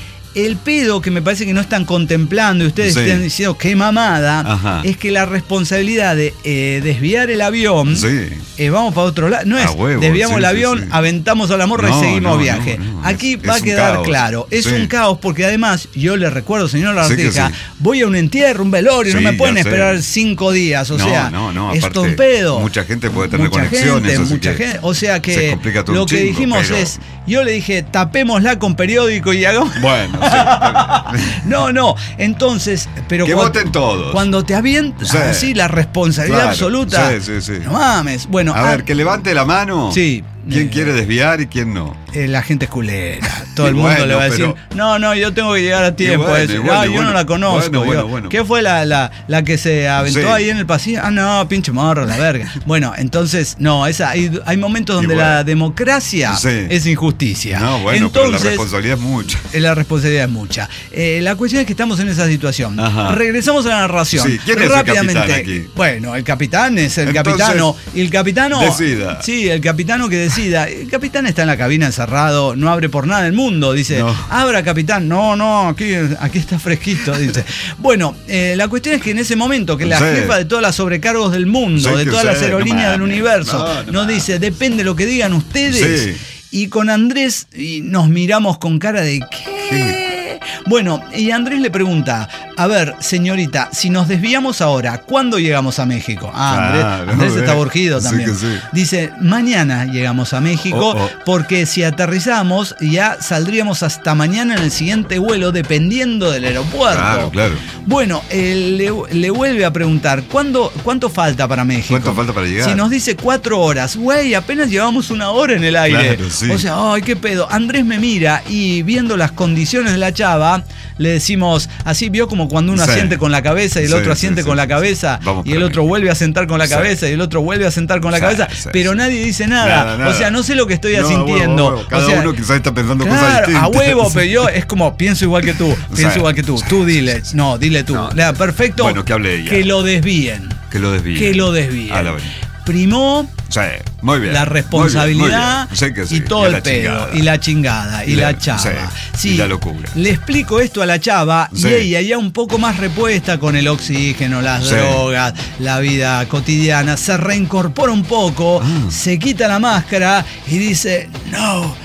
S1: El pedo que me parece que no están contemplando y ustedes
S2: Sí.
S1: están diciendo qué mamada,
S2: Ajá.
S1: es que la responsabilidad de eh, desviar el avión,
S2: Sí.
S1: eh, vamos para otro lado, no
S2: A
S1: es
S2: huevo,
S1: desviamos
S2: sí,
S1: el
S2: sí,
S1: avión,
S2: sí.
S1: aventamos a la morra
S2: No,
S1: y seguimos
S2: no,
S1: viaje.
S2: no, no,
S1: Aquí
S2: es-
S1: va
S2: es
S1: a
S2: un
S1: quedar
S2: caos.
S1: claro, es
S2: Sí.
S1: un caos porque además yo le recuerdo, señor
S2: Sí que
S1: Larteja,
S2: sí.
S1: voy a un entierro, un velorio,
S2: Sí,
S1: no me pueden
S2: ya sé.
S1: esperar cinco días, o
S2: No,
S1: sea,
S2: no, no,
S1: es
S2: aparte,
S1: torpedo.
S2: mucha gente puede tener
S1: Mucha
S2: conexiones,
S1: gente,
S2: así
S1: mucha
S2: que
S1: gente, o sea
S2: se
S1: que
S2: complica todo
S1: lo
S2: un
S1: que
S2: chingo,
S1: dijimos
S2: pero-
S1: es, yo le dije, tapémosla con periódico y hagamos...
S2: Bueno, sí.
S1: No, no, entonces, pero
S2: Que
S1: cuan-
S2: voten todos.
S1: Cuando te avientas
S2: Sí.
S1: así la responsabilidad
S2: Claro,
S1: absoluta.
S2: sí, sí, sí.
S1: No mames. Bueno,
S2: A
S1: ah,
S2: ver, que levante la mano.
S1: Sí.
S2: ¿Quién
S1: Eh,
S2: quiere desviar y quién no?
S1: eh, la gente es culera. Todo
S2: Y
S1: el mundo
S2: bueno,
S1: le va a decir,
S2: pero-
S1: no, no, yo tengo que llegar a tiempo.
S2: bueno,
S1: a decir,
S2: y bueno,
S1: "Ah,
S2: y
S1: yo
S2: bueno.
S1: no la conozco.
S2: Bueno, bueno,
S1: Yo,
S2: bueno.
S1: ¿qué fue la, la, la que se aventó
S2: Sí.
S1: ahí en el pasillo? Ah, no, pinche morro, la verga. Bueno, entonces, no, esa, hay, hay momentos donde
S2: Y bueno.
S1: la democracia
S2: Sí.
S1: es injusticia.
S2: No, bueno, pero la
S1: entonces,
S2: responsabilidad es mucha.
S1: Eh, La responsabilidad es mucha. Eh, la cuestión es que estamos en esa situación.
S2: Ajá.
S1: Regresamos a la narración.
S2: Sí, ¿quién es el
S1: rápidamente.
S2: capitán aquí?
S1: Bueno, el capitán es el
S2: Entonces,
S1: capitano. Y el capitano.
S2: decida.
S1: Sí, el capitano que decida. El capitán está en la cabina encerrado, no abre por nada del mundo. Dice,
S2: No.
S1: abra, capitán. No, no, aquí, aquí está fresquito. Dice. Bueno, eh, la cuestión es que en ese momento que la
S2: Sí.
S1: jefa de todas las sobrecargos del mundo,
S2: Sí
S1: de
S2: que
S1: todas las
S2: sé,
S1: aerolíneas
S2: no
S1: del
S2: mames.
S1: universo,
S2: No, no
S1: nos
S2: mames.
S1: dice, depende de lo que digan ustedes.
S2: Sí.
S1: Y con Andrés y nos miramos con cara de ¿qué? Bueno, y Andrés le pregunta, a ver, señorita, si nos desviamos ahora, ¿cuándo llegamos a México? Ah, Andrés,
S2: Claro,
S1: Andrés
S2: eh.
S1: está urgido
S2: Sí
S1: también.
S2: que sí.
S1: Dice, mañana llegamos a México,
S2: Oh, oh.
S1: porque si aterrizamos ya saldríamos hasta mañana en el siguiente vuelo, dependiendo del aeropuerto.
S2: Claro, claro.
S1: Bueno, eh, le, le vuelve a preguntar, ¿cuándo, ¿cuánto falta para México?
S2: ¿Cuánto falta para llegar?
S1: Si nos dice cuatro horas, güey, apenas llevamos una hora en el aire.
S2: Claro, sí.
S1: O sea, ay, qué pedo. Andrés me mira y viendo las condiciones de la chava, le decimos, así vio como cuando uno
S2: Sí.
S1: asiente con la cabeza y el
S2: Sí,
S1: otro
S2: sí,
S1: asiente
S2: sí,
S1: con la
S2: sí.
S1: cabeza
S2: Vamos
S1: y el
S2: para
S1: otro
S2: México.
S1: vuelve a sentar con la
S2: Sí.
S1: cabeza y el otro vuelve a sentar con la
S2: Sí,
S1: cabeza,
S2: sí,
S1: pero
S2: sí.
S1: nadie dice nada.
S2: Nada, nada.
S1: O sea, no sé lo que estoy
S2: No,
S1: asintiendo.
S2: huevo, huevo. Cada
S1: o sea,
S2: uno quizás está pensando cosas
S1: claro,
S2: distintas.
S1: a huevo, pero yo es como, pienso igual que tú, pienso
S2: sea,
S1: igual que tú. Tú dile, no, dile tú.
S2: No.
S1: Ya, perfecto.
S2: Bueno, que hable ella.
S1: Que lo desvíen.
S2: Que lo desvíe.
S1: Que lo desvíen.
S2: A la vez.
S1: Primó
S2: Sí, muy bien.
S1: la responsabilidad
S2: Muy bien, muy bien. Sí que sí.
S1: y todo
S2: Y
S1: el
S2: la
S1: pedo,
S2: chingada.
S1: y la chingada, y,
S2: Y
S1: la,
S2: la-
S1: chava.
S2: sí,
S1: Sí,
S2: y la locura.
S1: Le explico esto a la chava
S2: Sí.
S1: y ella ya un poco más repuesta con el oxígeno, las
S2: Sí.
S1: drogas, la vida cotidiana, se reincorpora un poco,
S2: Ah.
S1: se quita la máscara y dice, no,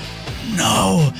S1: no,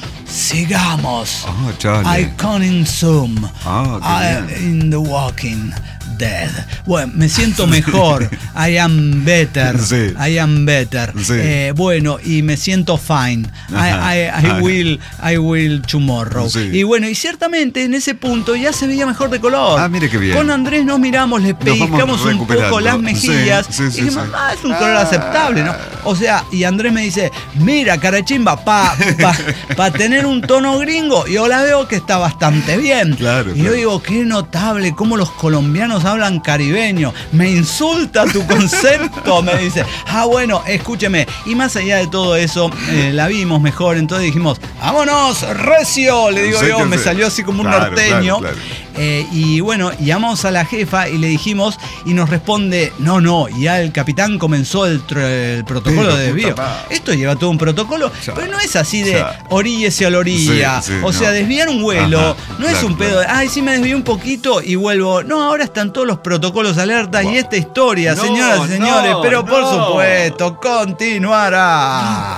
S1: sigamos.
S2: Ah, chale.
S1: I consume.
S2: Ah, qué
S1: I in the walking dead. Bueno, me siento mejor. I am better.
S2: Sí.
S1: I am better.
S2: Sí.
S1: Eh, bueno, y me siento fine. I,
S2: Ajá.
S1: I- I
S2: Ajá.
S1: will, I will tomorrow.
S2: Sí.
S1: Y bueno, y ciertamente en ese punto ya se veía mejor de color.
S2: Ah, mire qué bien.
S1: Con Andrés nos miramos, le
S2: vamos
S1: pellizcamos un
S2: recuperando.
S1: poco las mejillas.
S2: Sí, sí, sí,
S1: y dijimos,
S2: sí.
S1: ah, es un color aceptable, ¿no? O sea, y Andrés me dice, mira, carachimba, pa, pa, pa tener un tono gringo, yo la veo que está bastante bien.
S2: Claro,
S1: y yo
S2: claro.
S1: digo, qué notable cómo los colombianos hablan caribeño. Me insulta tu concepto, me dice. Ah, bueno, escúcheme. Y más allá de todo eso, eh, la vimos mejor, entonces dijimos, vámonos, recio, le digo
S2: Sí,
S1: yo,
S2: que
S1: me
S2: sí.
S1: salió así como un
S2: Claro,
S1: norteño.
S2: claro, claro.
S1: Eh, y bueno, llamamos a la jefa y le dijimos, y nos responde, no, no, ya el capitán comenzó el, tr- el protocolo
S2: Pero,
S1: de desvío.
S2: puta madre.
S1: Esto lleva todo un protocolo,
S2: Ya.
S1: pero no es así de
S2: Ya.
S1: oríllese a la orilla.
S2: Sí, sí,
S1: o sea,
S2: no.
S1: desviar un vuelo
S2: Ajá,
S1: no es
S2: claro,
S1: un pedo
S2: claro.
S1: de, ay, sí me desvié un poquito y vuelvo. No, ahora están todos los protocolos alerta
S2: Wow.
S1: y esta historia,
S2: No,
S1: señoras y señores,
S2: no,
S1: pero por
S2: no.
S1: supuesto, continuará.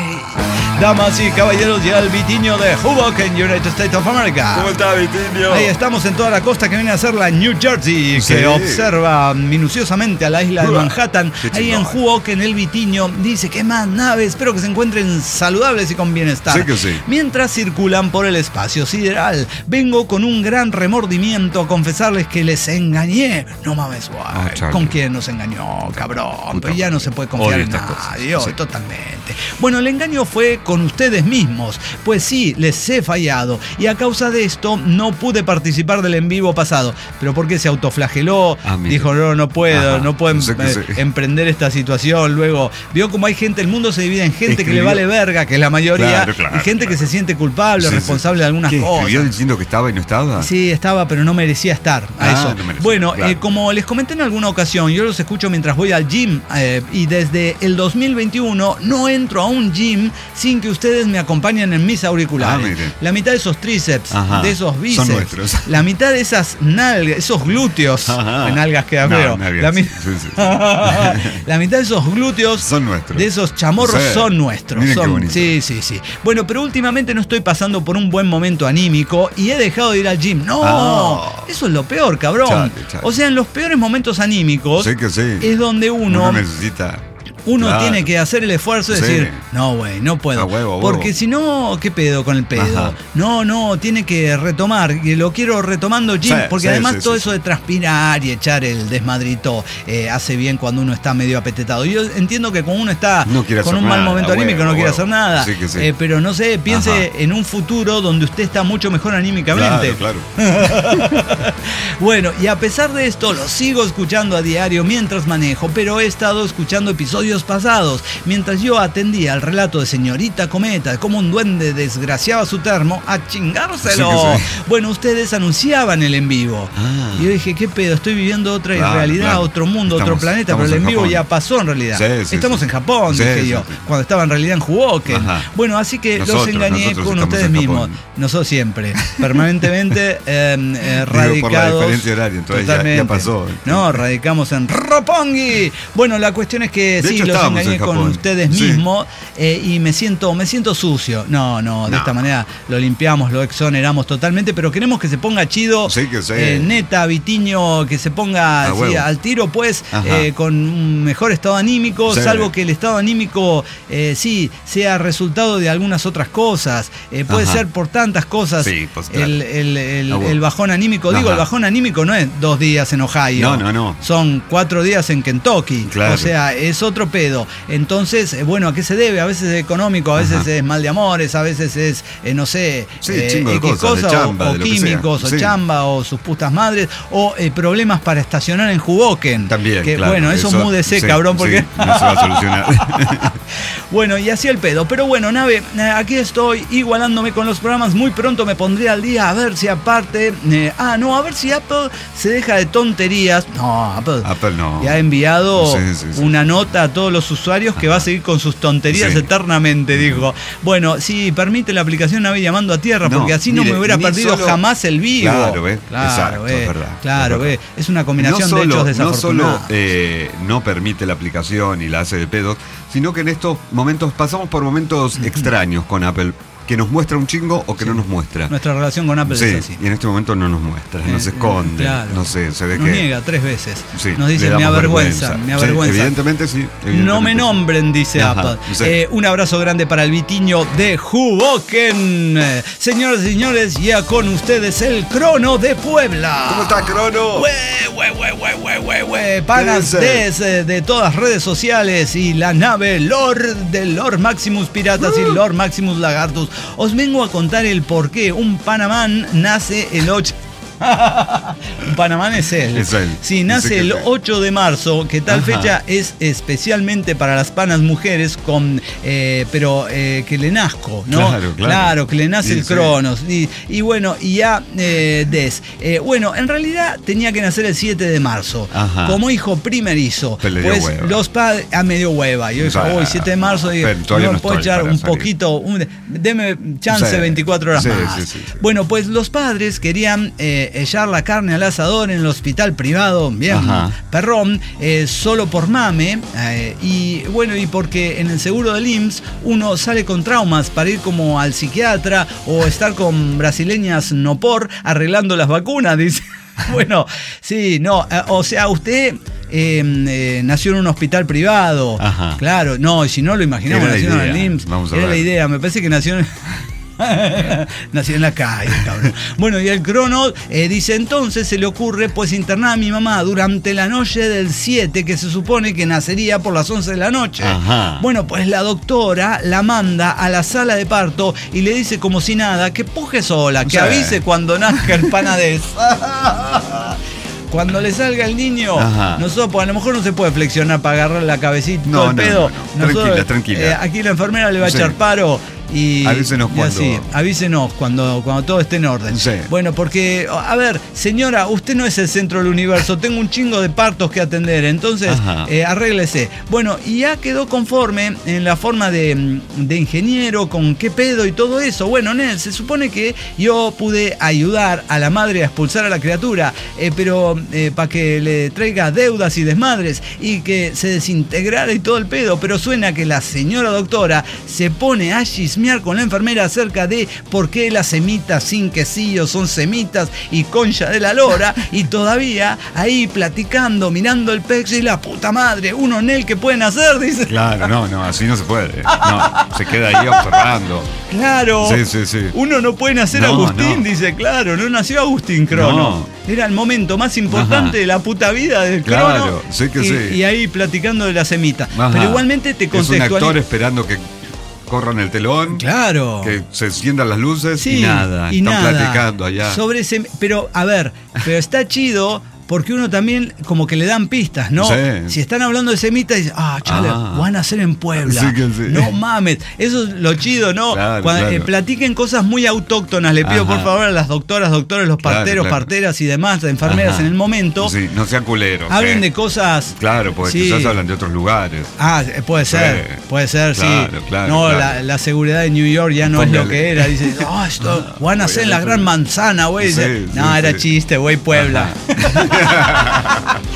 S1: Damas y caballeros, ya el vitiño de Hoboken, United States of America.
S2: ¿Cómo está, Vitinio?
S1: Ahí estamos en toda la costa que viene a ser la New Jersey,
S2: Sí.
S1: que observa minuciosamente a la isla de
S2: Uah,
S1: Manhattan.
S2: qué
S1: Ahí en
S2: chingón.
S1: Hoboken, el vitiño dice que más naves, espero que se encuentren saludables y con bienestar.
S2: Sí que sí.
S1: Mientras circulan por el espacio sideral, vengo con un gran remordimiento a confesarles que les engañé. No mames, guay.
S2: Ah, chale.
S1: ¿Con quién nos engañó, cabrón?
S2: Puta
S1: Pero ya no
S2: madre.
S1: se puede confiar
S2: Odio
S1: en
S2: estas
S1: nadie,
S2: cosas.
S1: hoy,
S2: Sí.
S1: totalmente. Bueno, el engaño fue con ustedes mismos, pues sí, les he fallado y a causa de esto no pude participar del en vivo pasado. Pero porque se autoflageló,
S2: Ah, mira.
S1: dijo, no, no puedo,
S2: Ajá,
S1: no puedo
S2: no sé qué
S1: eh,
S2: sé.
S1: emprender esta situación. Luego, vio como hay gente, el mundo se divide en gente que le
S2: Escribió.
S1: vale verga, que es la mayoría,
S2: Claro, claro,
S1: y gente
S2: claro.
S1: que se siente culpable,
S2: Sí, sí.
S1: responsable de algunas
S2: ¿Qué,
S1: cosas.
S2: escribió diciendo que estaba y no estaba?
S1: Sí, estaba, pero no merecía estar a
S2: Ah,
S1: eso.
S2: no merecía,
S1: bueno,
S2: claro.
S1: eh, como les comenté en alguna ocasión, yo los escucho mientras voy al gym eh, y desde el dos mil veintiuno no entro a un gym sin que ustedes me acompañen en mis auriculares.
S2: Ah, mire.
S1: La mitad de esos tríceps,
S2: Ajá,
S1: de esos
S2: son
S1: bíceps,
S2: nuestros.
S1: la mitad de esas nalgas, esos glúteos,
S2: Ajá.
S1: en nalgas queda
S2: No,
S1: feo.
S2: nalgas,
S1: La, mi-
S2: sí, sí, sí.
S1: la mitad de esos glúteos
S2: Son nuestros.
S1: de esos chamorros
S2: Sí.
S1: son nuestros.
S2: Miren qué
S1: son-
S2: bonito.
S1: sí, sí, sí. Bueno, pero últimamente no estoy pasando por un buen momento anímico y he dejado de ir al gym. No,
S2: Ah.
S1: eso es lo peor, cabrón.
S2: Chale, chale.
S1: O sea, en los peores momentos anímicos
S2: Sí que sí.
S1: es donde uno,
S2: Uno necesita.
S1: uno
S2: Claro.
S1: tiene que hacer el esfuerzo de
S2: Sí.
S1: decir, no, güey, no puedo.
S2: A huevo, a huevo.
S1: Porque si no, ¿qué pedo con el pedo?
S2: Ajá.
S1: No, no, tiene que retomar. Y lo quiero retomando gym,
S2: Sí,
S1: porque
S2: sí,
S1: además
S2: sí,
S1: todo
S2: sí,
S1: eso de transpirar y echar el desmadrito eh, hace bien cuando uno está medio apetetado. Yo entiendo que cuando uno está
S2: No quiere
S1: con
S2: hacer
S1: un mal
S2: nada,
S1: momento
S2: a huevo,
S1: anímico, no
S2: a
S1: quiere
S2: huevo.
S1: hacer nada.
S2: Sí que sí.
S1: Eh, pero no sé, piense
S2: Ajá.
S1: en un futuro donde usted está mucho mejor anímicamente.
S2: Claro, claro.
S1: Bueno, y a pesar de esto, lo sigo escuchando a diario mientras manejo, pero he estado escuchando episodios pasados, mientras yo atendía al relato de Señorita Cometa, de cómo un duende desgraciaba su termo a chingárselo.
S2: Sí que sí.
S1: Bueno, ustedes anunciaban el en vivo.
S2: Ah.
S1: Y yo dije, ¿qué pedo? Estoy viviendo otra
S2: Claro,
S1: realidad,
S2: claro.
S1: otro mundo,
S2: Estamos-
S1: otro planeta, pero
S2: estamos
S1: el en
S2: en
S1: vivo
S2: Japón.
S1: ya pasó en realidad.
S2: Sí, sí,
S1: estamos
S2: sí.
S1: en Japón,
S2: Sí,
S1: dije
S2: sí,
S1: yo,
S2: sí.
S1: cuando estaba en realidad en Hoboken.
S2: Ajá.
S1: Bueno, así que
S2: Nosotros,
S1: los engañé
S2: nosotros
S1: con
S2: estamos
S1: ustedes
S2: en
S1: mismos.
S2: Japón.
S1: Nosotros siempre, permanentemente eh, eh,
S2: Digo, por la
S1: radicados.
S2: diferencia horaria, entonces ya- ya
S1: Totalmente.
S2: pasó.
S1: No, radicamos en Roppongi. Bueno, la cuestión es que
S2: De
S1: sí, los
S2: estábamos
S1: engañé
S2: en
S1: con
S2: Japón.
S1: ustedes
S2: Sí.
S1: mismos eh, y me siento, me siento sucio. No, no, de
S2: No.
S1: esta manera lo limpiamos, lo exoneramos totalmente, pero queremos que se ponga chido.
S2: Sí, que sí.
S1: eh, neta, Vitiño, que se ponga
S2: A
S1: sí,
S2: huevo.
S1: al tiro, pues,
S2: Ajá.
S1: eh, con un mejor estado anímico,
S2: Sí.
S1: salvo que el estado anímico, eh, sí, sea resultado de algunas otras cosas. Eh, puede
S2: Ajá.
S1: ser por tantas cosas.
S2: Sí, pues, claro.
S1: el, el- el-
S2: A huevo.
S1: el bajón anímico. Digo,
S2: Ajá.
S1: el bajón anímico no es dos días en Ohio.
S2: No, no, no.
S1: Son cuatro días en Kentucky.
S2: Claro.
S1: O sea, es otro pedo. Entonces, eh, bueno, ¿a qué se debe? A veces es económico, a veces
S2: Ajá.
S1: es mal de amores, a veces es, eh, no sé,
S2: Sí,
S1: eh,
S2: chingo de
S1: X
S2: cosas, de
S1: cosa,
S2: chamba,
S1: o, o
S2: de lo que
S1: químicos,
S2: sea.
S1: o
S2: Sí.
S1: chamba, o sus putas madres, o eh, problemas para estacionar en Hoboken.
S2: También,
S1: Que,
S2: claro,
S1: bueno, eso,
S2: eso-
S1: múdese,
S2: sí,
S1: cabrón, porque...
S2: sí, no se va a solucionar.
S1: Bueno, y así el pedo. Pero bueno, Nave, eh, aquí estoy igualándome con los programas. Muy pronto me pondré al día a ver si aparte... eh, ah, no, a ver si Apple se deja de tonterías. No, Apple,
S2: Apple no.
S1: ya ha enviado
S2: Sí, sí, sí.
S1: una nota a todos los usuarios que va a seguir con sus tonterías
S2: Sí.
S1: eternamente, dijo. Bueno, sí, permite la aplicación Nave llamando a tierra,
S2: No,
S1: porque así no
S2: mire,
S1: me hubiera
S2: ni
S1: perdido
S2: solo-
S1: jamás el vivo.
S2: Claro, ¿ve?
S1: Claro,
S2: Exacto,
S1: ve,
S2: es verdad,
S1: Claro,
S2: es
S1: ve.
S2: verdad.
S1: Es una combinación
S2: no
S1: de
S2: solo,
S1: hechos
S2: no
S1: desafortunados.
S2: solo eh, no permite la aplicación y la hace de pedos, sino que en estos momentos pasamos por momentos extraños con Apple, que nos muestra un chingo o que no nos muestra.
S1: Nuestra relación con Apple
S2: Sí,
S1: es así.
S2: y en este momento no nos muestra, nos
S1: Eh,
S2: esconde,
S1: claro.
S2: no sé, se ve
S1: Nos
S2: que...
S1: niega tres veces.
S2: Sí,
S1: Nos dice,
S2: le
S1: me
S2: damos
S1: avergüenza, me
S2: Sí,
S1: avergüenza.
S2: evidentemente sí.
S1: No
S2: evidentemente
S1: me
S2: sí.
S1: nombren, dice
S2: Ajá,
S1: Apple.
S2: sí.
S1: Eh, un abrazo grande para el Vitiño de Hoboken. Eh, Señoras y señores, ya con ustedes el Crono de Puebla.
S2: ¿Cómo está, Crono?
S1: Hue, hue, hue, hue, hue, hue, hue. Panas
S2: ¿Qué
S1: de,
S2: dice?
S1: de todas redes sociales y la nave Lord de Lord Maximus Piratas
S2: Uh.
S1: y Lord Maximus Lagartus. Os vengo a contar el por qué un Panamán nace el ocho... Un Panamán es él.
S2: Es él.
S1: Sí, nace
S2: Dice que
S1: el
S2: sí.
S1: ocho de marzo, que tal
S2: Ajá.
S1: fecha es especialmente para las panas mujeres, con eh, pero eh, que le nazco, ¿no?
S2: Claro, claro.
S1: que le nace
S2: Sí,
S1: el
S2: sí.
S1: Cronos. Y, y bueno, y ya eh, des. Eh, bueno, en realidad tenía que nacer el siete de marzo,
S2: Ajá.
S1: como hijo primerizo.
S2: Pero le dio
S1: Pues
S2: hueva.
S1: los padres, a medio hueva. Yo dije,
S2: Ah,
S1: uy, siete de marzo, digo,
S2: pero todavía
S1: no
S2: no
S1: puedo
S2: estoy
S1: echar
S2: para
S1: un
S2: salir.
S1: poquito, un- deme chance
S2: Sí.
S1: veinticuatro horas
S2: Sí,
S1: más.
S2: sí, sí, sí.
S1: Bueno, pues los padres querían eh, echar la carne al asador en el hospital privado, bien,
S2: Ajá.
S1: perrón, eh, solo por mame, eh, y bueno, y porque en el seguro del I M S S uno sale con traumas para ir como al psiquiatra o estar con brasileñas no por arreglando las vacunas, dice. Bueno, sí, no, eh, o sea, usted eh, eh, nació en un hospital privado,
S2: Ajá.
S1: claro, no, y si no lo imaginamos,
S2: Era la
S1: nació en el
S2: idea.
S1: I M S S,
S2: Vamos a
S1: era
S2: ver.
S1: la idea, me parece que nació en... Nació en la calle, cabrón. Bueno, y el Crono eh, dice, entonces se le ocurre pues internar a mi mamá durante la noche del siete, que se supone que nacería por las once de la noche.
S2: Ajá.
S1: Bueno, pues la doctora la manda a la sala de parto y le dice como si nada, que puje sola, que
S2: Sí.
S1: avise cuando nazca el panadés. Cuando le salga el niño,
S2: Ajá.
S1: nosotros, pues a lo mejor no se puede flexionar para agarrar la cabecita y
S2: No,
S1: todo el
S2: no,
S1: pedo.
S2: no, no.
S1: Nosotros,
S2: Tranquila, tranquila.
S1: eh, aquí la enfermera le va a
S2: Sí.
S1: echar paro. Y,
S2: Avísenos
S1: y
S2: cuando-
S1: así, avísenos cuando, cuando todo esté en orden.
S2: Sí.
S1: Bueno, porque, a ver, señora, usted no es el centro del universo, tengo un chingo de partos que atender, entonces
S2: Ajá.
S1: eh, arréglese. Bueno, y ya quedó conforme en la forma de, de ingeniero, con qué pedo y todo eso. Bueno, Nel, se supone que yo pude ayudar a la madre a expulsar a la criatura, eh, pero para que le traiga deudas y desmadres y que se desintegrara y todo el pedo, pero suena que la señora doctora se pone a chismear con la enfermera acerca de por qué las semitas sin quesillo son semitas y concha de la lora, y todavía ahí platicando, mirando el pecho y la puta madre, uno Nel que pueden hacer, dice.
S2: Claro, no, no, así no se puede. No, se queda ahí observando.
S1: Claro.
S2: Sí, sí, sí.
S1: Uno no puede nacer
S2: No,
S1: Agustín,
S2: no.
S1: dice, claro, no nació Agustín Crono.
S2: No.
S1: Era el momento más importante
S2: Ajá.
S1: de la puta vida del
S2: Claro,
S1: Crono.
S2: sí que
S1: y,
S2: sí.
S1: y ahí platicando de la semita.
S2: Ajá.
S1: Pero igualmente te
S2: Es un
S1: contextualiza.
S2: actor esperando que corran el telón,
S1: Claro.
S2: que se enciendan las luces
S1: Sí,
S2: y nada.
S1: y
S2: Están
S1: nada.
S2: platicando allá.
S1: Sobre ese, pero a ver, pero está chido porque uno también como que le dan pistas, ¿no?
S2: Sí.
S1: Si están hablando de semitas, dice, ah, chale,
S2: Ah.
S1: van a ser en Puebla.
S2: Sí que sí.
S1: No mames. Eso es lo chido, ¿no?
S2: Claro,
S1: Cuando
S2: claro.
S1: eh, platiquen cosas muy autóctonas, le pido
S2: Ajá.
S1: por favor a las doctoras, doctores, los
S2: Claro,
S1: parteros,
S2: claro.
S1: parteras y demás, enfermeras
S2: Ajá.
S1: en el momento.
S2: Sí, no sean culeros.
S1: Hablen
S2: ¿eh?
S1: de cosas.
S2: Claro, porque
S1: Sí.
S2: quizás hablan de otros lugares.
S1: Ah, eh, puede ser,
S2: Sí.
S1: puede ser,
S2: Claro,
S1: sí.
S2: claro,
S1: no,
S2: claro.
S1: La, la seguridad de New York ya no es lo
S2: Póngale.
S1: que era. Dice, oh, esto, van a ser en la
S2: obviamente.
S1: gran manzana, güey.
S2: Sí,
S1: Dice,
S2: sí,
S1: no, era
S2: sí.
S1: chiste, güey, Puebla.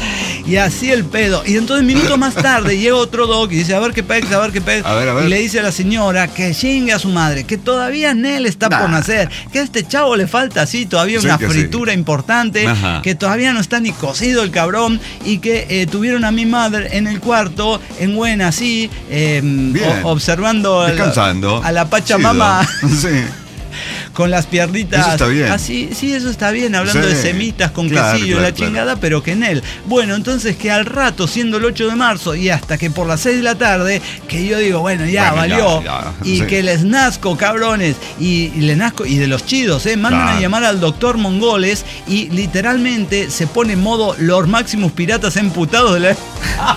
S1: Y así el pedo. Y entonces minutos más tarde llega otro doc y dice, a ver qué pex, a ver qué pex.
S2: A ver, a ver.
S1: Y le dice a la señora que chingue a su madre, que todavía Nel está
S2: Nah.
S1: por nacer, que a este chavo le falta así todavía
S2: Sí
S1: una
S2: que
S1: fritura
S2: sí.
S1: importante,
S2: Ajá.
S1: que todavía no está ni cocido el cabrón, y que eh, tuvieron a mi madre en el cuarto, en buena así, eh,
S2: Bien.
S1: o- observando a la-
S2: Descansando.
S1: a la Pachamama.
S2: Chido. Sí.
S1: Con las piernitas.
S2: Eso está bien.
S1: Así, sí, eso está bien, hablando
S2: Sí.
S1: de semitas con
S2: Claro,
S1: quesillo,
S2: claro,
S1: la
S2: claro.
S1: chingada, pero que en él. Bueno, entonces que al rato, siendo el ocho de marzo, y hasta que por las seis de la tarde, que yo digo, bueno, ya
S2: Bueno,
S1: valió.
S2: ya, ya,
S1: y
S2: sí.
S1: que les nazco, cabrones. Y, y les nazco, y de los chidos, ¿eh? Mandan
S2: Claro.
S1: a llamar al doctor Mongoles y literalmente se pone en modo los máximos piratas emputados de la.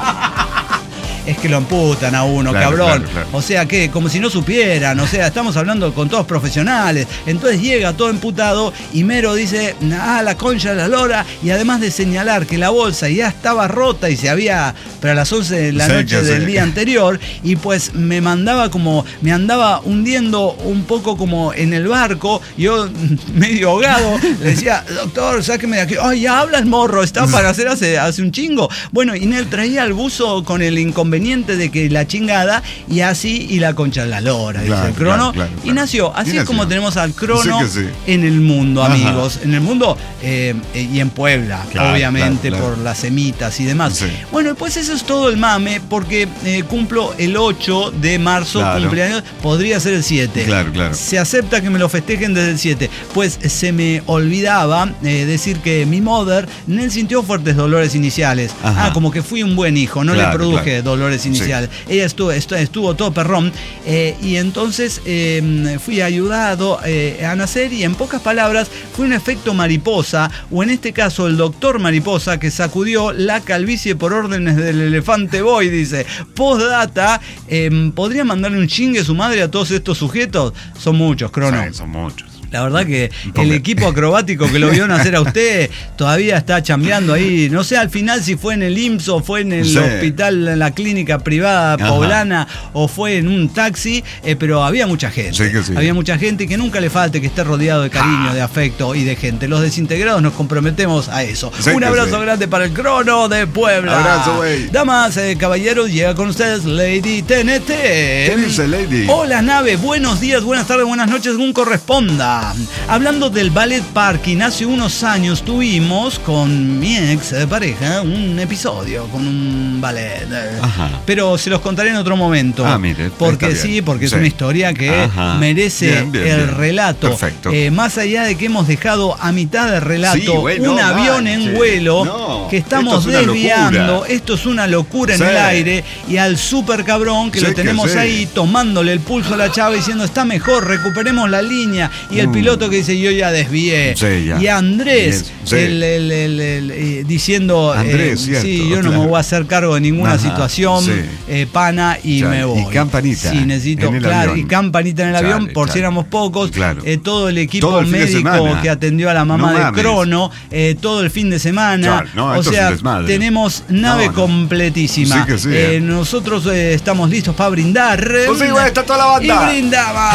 S1: Es que lo amputan a uno,
S2: Claro,
S1: cabrón.
S2: claro, claro.
S1: O sea que, como si no supieran, o sea, estamos hablando con todos profesionales. Entonces llega todo emputado y Mero dice, ah, la concha de la lora. Y además de señalar que la bolsa ya estaba rota y se había, pero a las once de la
S2: Sí,
S1: noche
S2: que
S1: del
S2: sí.
S1: día anterior, y pues me mandaba como, me andaba hundiendo un poco como en el barco, yo medio ahogado, le decía, doctor, sáqueme de aquí. Ay, ya habla el morro, estaba para hacer hace, hace un chingo. Bueno, y Nel traía el buzo con el inconveniente de que la chingada y así y la concha de la lora,
S2: Claro,
S1: dice el crono.
S2: claro, claro,
S1: Y
S2: claro.
S1: nació, así
S2: Y
S1: es
S2: nació.
S1: como tenemos al crono
S2: Sí que sí.
S1: en el mundo,
S2: Ajá.
S1: amigos. En el mundo eh, eh, y en Puebla,
S2: Claro,
S1: obviamente,
S2: claro, claro.
S1: por las semitas y demás.
S2: Sí.
S1: Bueno, pues eso es todo el mame, porque eh, cumplo el ocho de marzo,
S2: Claro.
S1: cumpleaños, podría ser el siete.
S2: Claro, claro.
S1: Se acepta que me lo festejen desde el siete. Pues se me olvidaba eh, decir que mi mother, Nel sintió fuertes dolores iniciales.
S2: Ajá.
S1: Ah, como que fui un buen hijo, no
S2: Claro,
S1: le produje
S2: claro.
S1: dolores iniciales. Ella estuvo, estuvo, estuvo todo perrón, eh, y entonces eh, fui ayudado eh, a nacer, y en pocas palabras fue un efecto mariposa, o en este caso el doctor mariposa, que sacudió la calvicie por órdenes del elefante boy. Dice, postdata, eh, ¿podría mandarle un chingue a su madre a todos estos sujetos? Son muchos, Crono.
S2: Sí, son muchos.
S1: La verdad que
S2: Porque-
S1: el equipo acrobático que lo vio nacer a usted todavía está chambeando ahí. No sé al final si fue en el I M S S o fue en el
S2: Sí.
S1: hospital, en la clínica privada
S2: Ajá.
S1: poblana, o fue en un taxi, eh, pero había mucha gente.
S2: Sí que sí.
S1: Había mucha gente, y que nunca le falte que esté rodeado de cariño, de afecto y de gente. Los desintegrados nos comprometemos a eso.
S2: Sí
S1: Un
S2: que
S1: abrazo
S2: sí.
S1: grande para el Crono de Puebla.
S2: Abrazo, güey.
S1: Damas, eh, caballeros, llega con ustedes Lady T N T.
S2: ¿Qué dice, Lady?
S1: Hola, nave, buenos días, buenas tardes, buenas noches, según corresponda. Hablando del ballet parking, hace unos años tuvimos con mi ex eh, pareja un episodio con un ballet. eh,
S2: Ajá.
S1: Pero se los contaré en otro momento.
S2: Ah, mire,
S1: porque
S2: está bien.
S1: sí, porque es
S2: Sí.
S1: una historia que
S2: Ajá.
S1: merece
S2: Bien, bien,
S1: el
S2: bien.
S1: relato.
S2: Perfecto.
S1: Eh, más allá de que hemos dejado a mitad del relato
S2: Sí, güey, no
S1: un avión en
S2: manches.
S1: vuelo,
S2: No,
S1: que estamos
S2: esto es una
S1: desviando.
S2: locura.
S1: Esto es una locura en
S2: Sí.
S1: el aire, y al super cabrón que
S2: Sí
S1: lo
S2: que
S1: tenemos
S2: sí.
S1: ahí tomándole el pulso a la chava diciendo está mejor, recuperemos la línea, y el
S2: Mm.
S1: piloto que dice yo ya desvié,
S2: Sí, ya.
S1: y Andrés
S2: Yes, sí.
S1: el, el- el- el, eh, diciendo
S2: Andrés,
S1: eh,
S2: cierto,
S1: sí, yo no
S2: claro.
S1: me voy a hacer cargo de ninguna
S2: Ajá,
S1: situación,
S2: sí.
S1: eh, pana, y
S2: Chale,
S1: me voy.
S2: y campanita
S1: Sí, necesito,
S2: en el
S1: claro,
S2: avión.
S1: y campanita en el
S2: Chale,
S1: avión, por si
S2: chale.
S1: éramos pocos,
S2: Claro.
S1: eh, todo el equipo
S2: Todo el fin de
S1: médico
S2: semana.
S1: que atendió a la mamá
S2: No
S1: de
S2: mames.
S1: Crono, eh, todo el fin de semana.
S2: Chale, no,
S1: o
S2: esto es
S1: sea,
S2: un desmadre.
S1: tenemos nave
S2: No, no.
S1: completísima.
S2: Sí que sí,
S1: Eh,
S2: eh.
S1: nosotros eh, estamos listos para brindar.
S2: Pues sí, güey, está toda la banda.
S1: Y brindamos.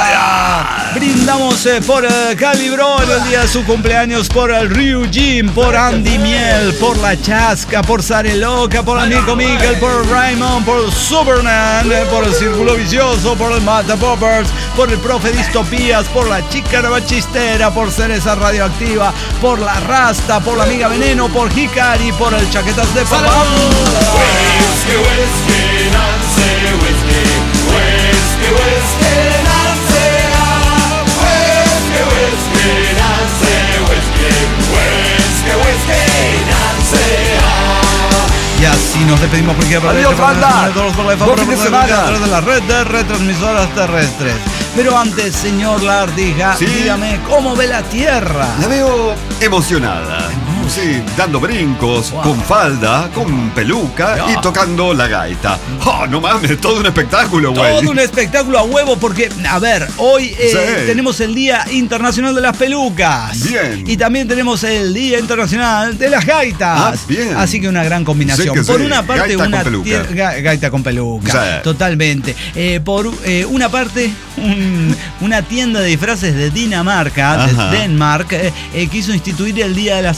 S1: Brindamos eh, por eh, Calibrón el día de su cumpleaños, por el Ryujin, por Andy Miel, por La Chasca, por Sareloca, por Amigo Miguel, por Raymond, por Superman, eh, por el Círculo Vicioso, por el Mata Poppers, por el Profe Distopías, por la Chica Chistera, por Cereza Radioactiva, por La Rasta, por la Amiga Veneno, por Hikari, por el Chaquetas de Papá. Y así nos despedimos porque
S2: Adiós, banda. Buen fin de semana.
S1: a través de la red de retransmisoras terrestres. Pero antes, señor Lardija,
S2: Sí.
S1: dígame cómo ve la Tierra.
S2: La veo emocionada. Sí, dando brincos,
S1: Wow.
S2: con falda, con peluca
S1: Ya.
S2: y tocando la gaita. ¡Oh, no mames! Todo un espectáculo, güey.
S1: Todo un espectáculo a huevo porque, a ver, hoy eh,
S2: Sí.
S1: tenemos el Día Internacional de las Pelucas.
S2: Bien.
S1: Y también tenemos el Día Internacional de las Gaitas.
S2: Ah, bien.
S1: Así que una gran combinación.
S2: Sí que
S1: por
S2: sí.
S1: una parte,
S2: Gaita
S1: una
S2: con peluca.
S1: tier- ga- gaita con peluca.
S2: Sí.
S1: Totalmente. Eh, por eh, una parte, un- una tienda de disfraces de Dinamarca,
S2: Ajá.
S1: de Denmark, eh, eh, quiso instituir el Día de las Pelucas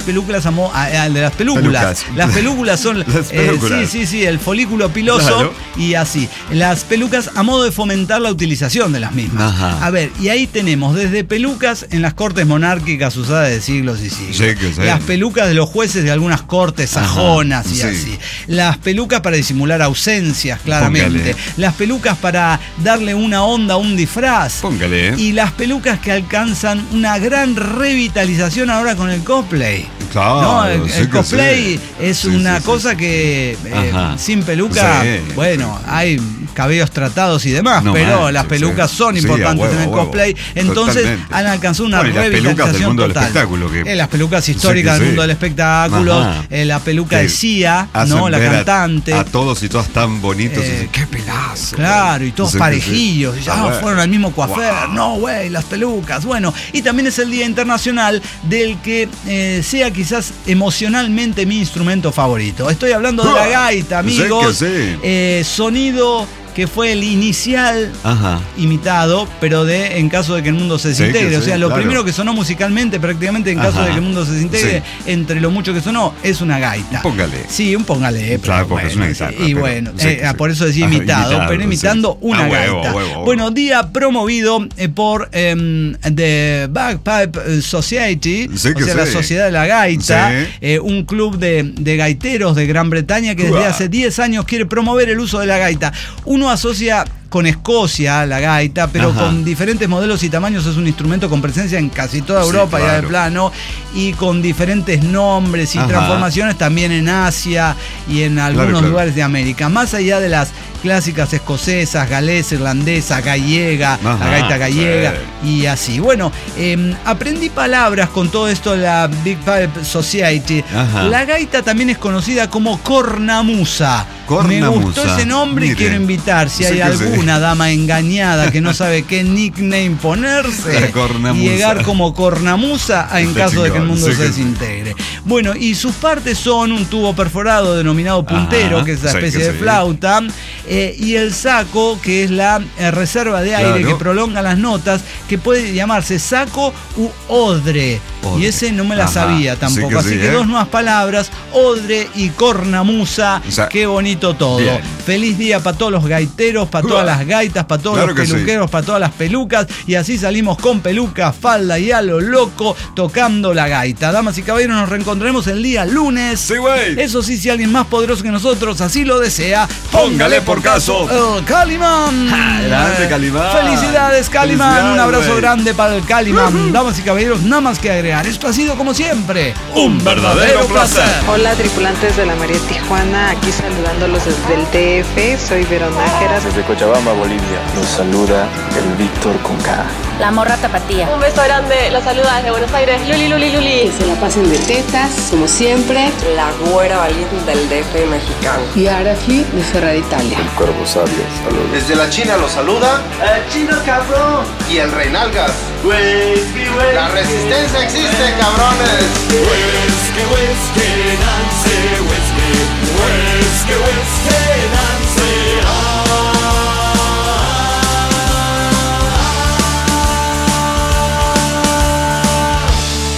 S1: pelucas a mo- a- a- de las películas.
S2: Pelucas.
S1: Las películas son
S2: Las
S1: eh,
S2: películas.
S1: sí, sí, sí, el folículo piloso
S2: Claro.
S1: y así. Las pelucas a modo de fomentar la utilización de las mismas.
S2: Ajá.
S1: A ver, y ahí tenemos desde pelucas en las cortes monárquicas usadas de siglos y siglos.
S2: Sí, que sí.
S1: Las pelucas de los jueces de algunas cortes sajonas y
S2: sí.
S1: así. Las pelucas para disimular ausencias, claramente.
S2: Póngale.
S1: Las pelucas para darle una onda a un disfraz.
S2: Póngale, ¿eh?
S1: Y las pelucas que alcanzan una gran revitalización ahora con el cosplay.
S2: Claro,
S1: ¿no? El,
S2: sí
S1: el
S2: que
S1: cosplay
S2: sí.
S1: es
S2: Sí,
S1: una
S2: sí, sí.
S1: cosa que eh,
S2: Ajá.
S1: sin peluca,
S2: Sí.
S1: bueno, hay cabellos tratados y demás,
S2: No
S1: pero
S2: manches,
S1: las pelucas
S2: sí.
S1: son
S2: Sí,
S1: importantes
S2: a huevo,
S1: en el
S2: a huevo.
S1: cosplay. Entonces
S2: Totalmente.
S1: han alcanzado una
S2: Bueno, y las pelucas
S1: revitalización
S2: del mundo del
S1: total.
S2: espectáculo, que-
S1: Eh, las pelucas históricas
S2: Sí que
S1: del mundo
S2: sí.
S1: del espectáculo,
S2: Ajá.
S1: eh, la peluca
S2: Que
S1: de Sia,
S2: hacen
S1: ¿no? La
S2: ver a-
S1: cantante.
S2: A, todos y todas tan bonitos.
S1: Eh,
S2: y dicen, ¡qué pelazo!
S1: Claro, y todos
S2: Sí que sí.
S1: parejillos. Ya
S2: Ah, bueno.
S1: fueron al mismo coafer.
S2: Wow.
S1: No, güey, las pelucas. Bueno, y también es el Día Internacional del que eh, sea quizás emocionalmente mi instrumento favorito. Estoy hablando de la gaita,
S2: Sí que
S1: amigos.
S2: sí.
S1: Eh, sonido que fue el inicial
S2: Ajá.
S1: imitado, pero de en caso de que el mundo se
S2: Sí,
S1: desintegre.
S2: que
S1: o sea,
S2: sí,
S1: lo
S2: claro.
S1: primero que sonó musicalmente, prácticamente en caso
S2: Ajá.
S1: de que el mundo se desintegre,
S2: Sí.
S1: entre lo mucho que sonó, es una gaita.
S2: Póngale.
S1: Sí, un póngale.
S2: Claro,
S1: pero
S2: porque es
S1: bueno,
S2: una guitarra,
S1: Y
S2: pero
S1: bueno,
S2: sí,
S1: eh,
S2: sí.
S1: por eso decía
S2: Ajá,
S1: imitado,
S2: imitado,
S1: pero imitando
S2: sí.
S1: una
S2: Ah, huevo,
S1: gaita.
S2: huevo, huevo.
S1: Bueno, día promovido eh, por em, The Bagpipe Society,
S2: Sí que
S1: o sea, la
S2: sí.
S1: Sociedad de la Gaita,
S2: Sí.
S1: eh, un club de, de gaiteros de Gran Bretaña que desde
S2: Uah.
S1: hace diez años quiere promover el uso de la gaita. Uno asocia con Escocia la gaita, pero
S2: Ajá.
S1: con diferentes modelos y tamaños. Es un instrumento con presencia en casi toda
S2: Sí,
S1: Europa ya de
S2: claro.
S1: plano, y con diferentes nombres y
S2: Ajá.
S1: transformaciones también en Asia y en algunos
S2: claro.
S1: lugares de América. Más allá de las clásicas escocesas, galesa, irlandesa, gallega, la
S2: Ajá,
S1: gaita gallega
S2: sí.
S1: y así. Bueno, eh, aprendí palabras con todo esto de la Big Pipe Society.
S2: Ajá.
S1: La gaita también es conocida como cornamusa. Me
S2: Cornamusa.
S1: gustó ese nombre y
S2: Mire.
S1: quiero invitar si
S2: Sí
S1: hay
S2: que sí.
S1: alguna dama engañada que no sabe qué nickname ponerse
S2: La cornamusa.
S1: y llegar como cornamusa en
S2: Está
S1: caso de que el
S2: chingón,
S1: mundo
S2: sí
S1: se
S2: que sí.
S1: desintegre. Bueno, y sus partes son un tubo perforado denominado puntero,
S2: Ajá,
S1: que es la
S2: sí
S1: especie
S2: que
S1: de
S2: sí.
S1: flauta, eh, y el saco, que es la eh, reserva de aire
S2: Claro.
S1: que prolonga las notas, que puede llamarse saco u odre.
S2: Odre.
S1: Y ese no me la
S2: Ajá,
S1: sabía
S2: sí
S1: tampoco.
S2: que
S1: Así
S2: sí,
S1: que
S2: ¿eh?
S1: dos nuevas palabras, odre y cornamusa.
S2: O sea,
S1: Qué bonito todo.
S2: bien.
S1: Feliz día para todos los gaiteros, para
S2: Uah.
S1: todas las gaitas, para todos
S2: Claro
S1: los
S2: que sí.
S1: peluqueros, para todas las pelucas. Y así salimos con peluca, falda y a lo loco tocando la gaita. Damas y caballeros, nos reencontraremos el día lunes.
S2: Sí, güey.
S1: Eso sí, si alguien más poderoso que nosotros así lo desea,
S2: Póngale por caso.
S1: el Calimán.
S2: Ah, grande, Calimán.
S1: Felicidades, Calimán.
S2: Felicidades,
S1: Un abrazo
S2: güey.
S1: grande para el Calimán. Damas y caballeros, nada más que agregar. Esto ha sido, como siempre,
S2: Un verdadero placer.
S6: Hola tripulantes de la María Tijuana, aquí saludándolos desde el D F, soy Verona Nájera.
S8: Desde Cochabamba, Bolivia, los saluda el Víctor con K.
S9: La morra tapatía.
S10: Un beso grande, los saluda desde Buenos Aires, Luli, Luli, Luli.
S11: Que se la pasen de tetas, como siempre.
S12: La güera valiente del D F mexicano.
S11: Y Arafli de Ferrari Italia.
S8: El Cuervo Sabio, saludos.
S13: Desde la China los saluda
S14: el chino cabrón
S13: y el Reinalgas.
S14: Whisky, whisky.
S13: La resistencia existe, cabrones.
S15: Whisky, whisky, Nancy, whisky. Whisky, whisky, Nancy.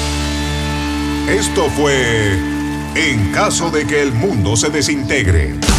S3: Esto fue En caso de que el mundo se desintegre.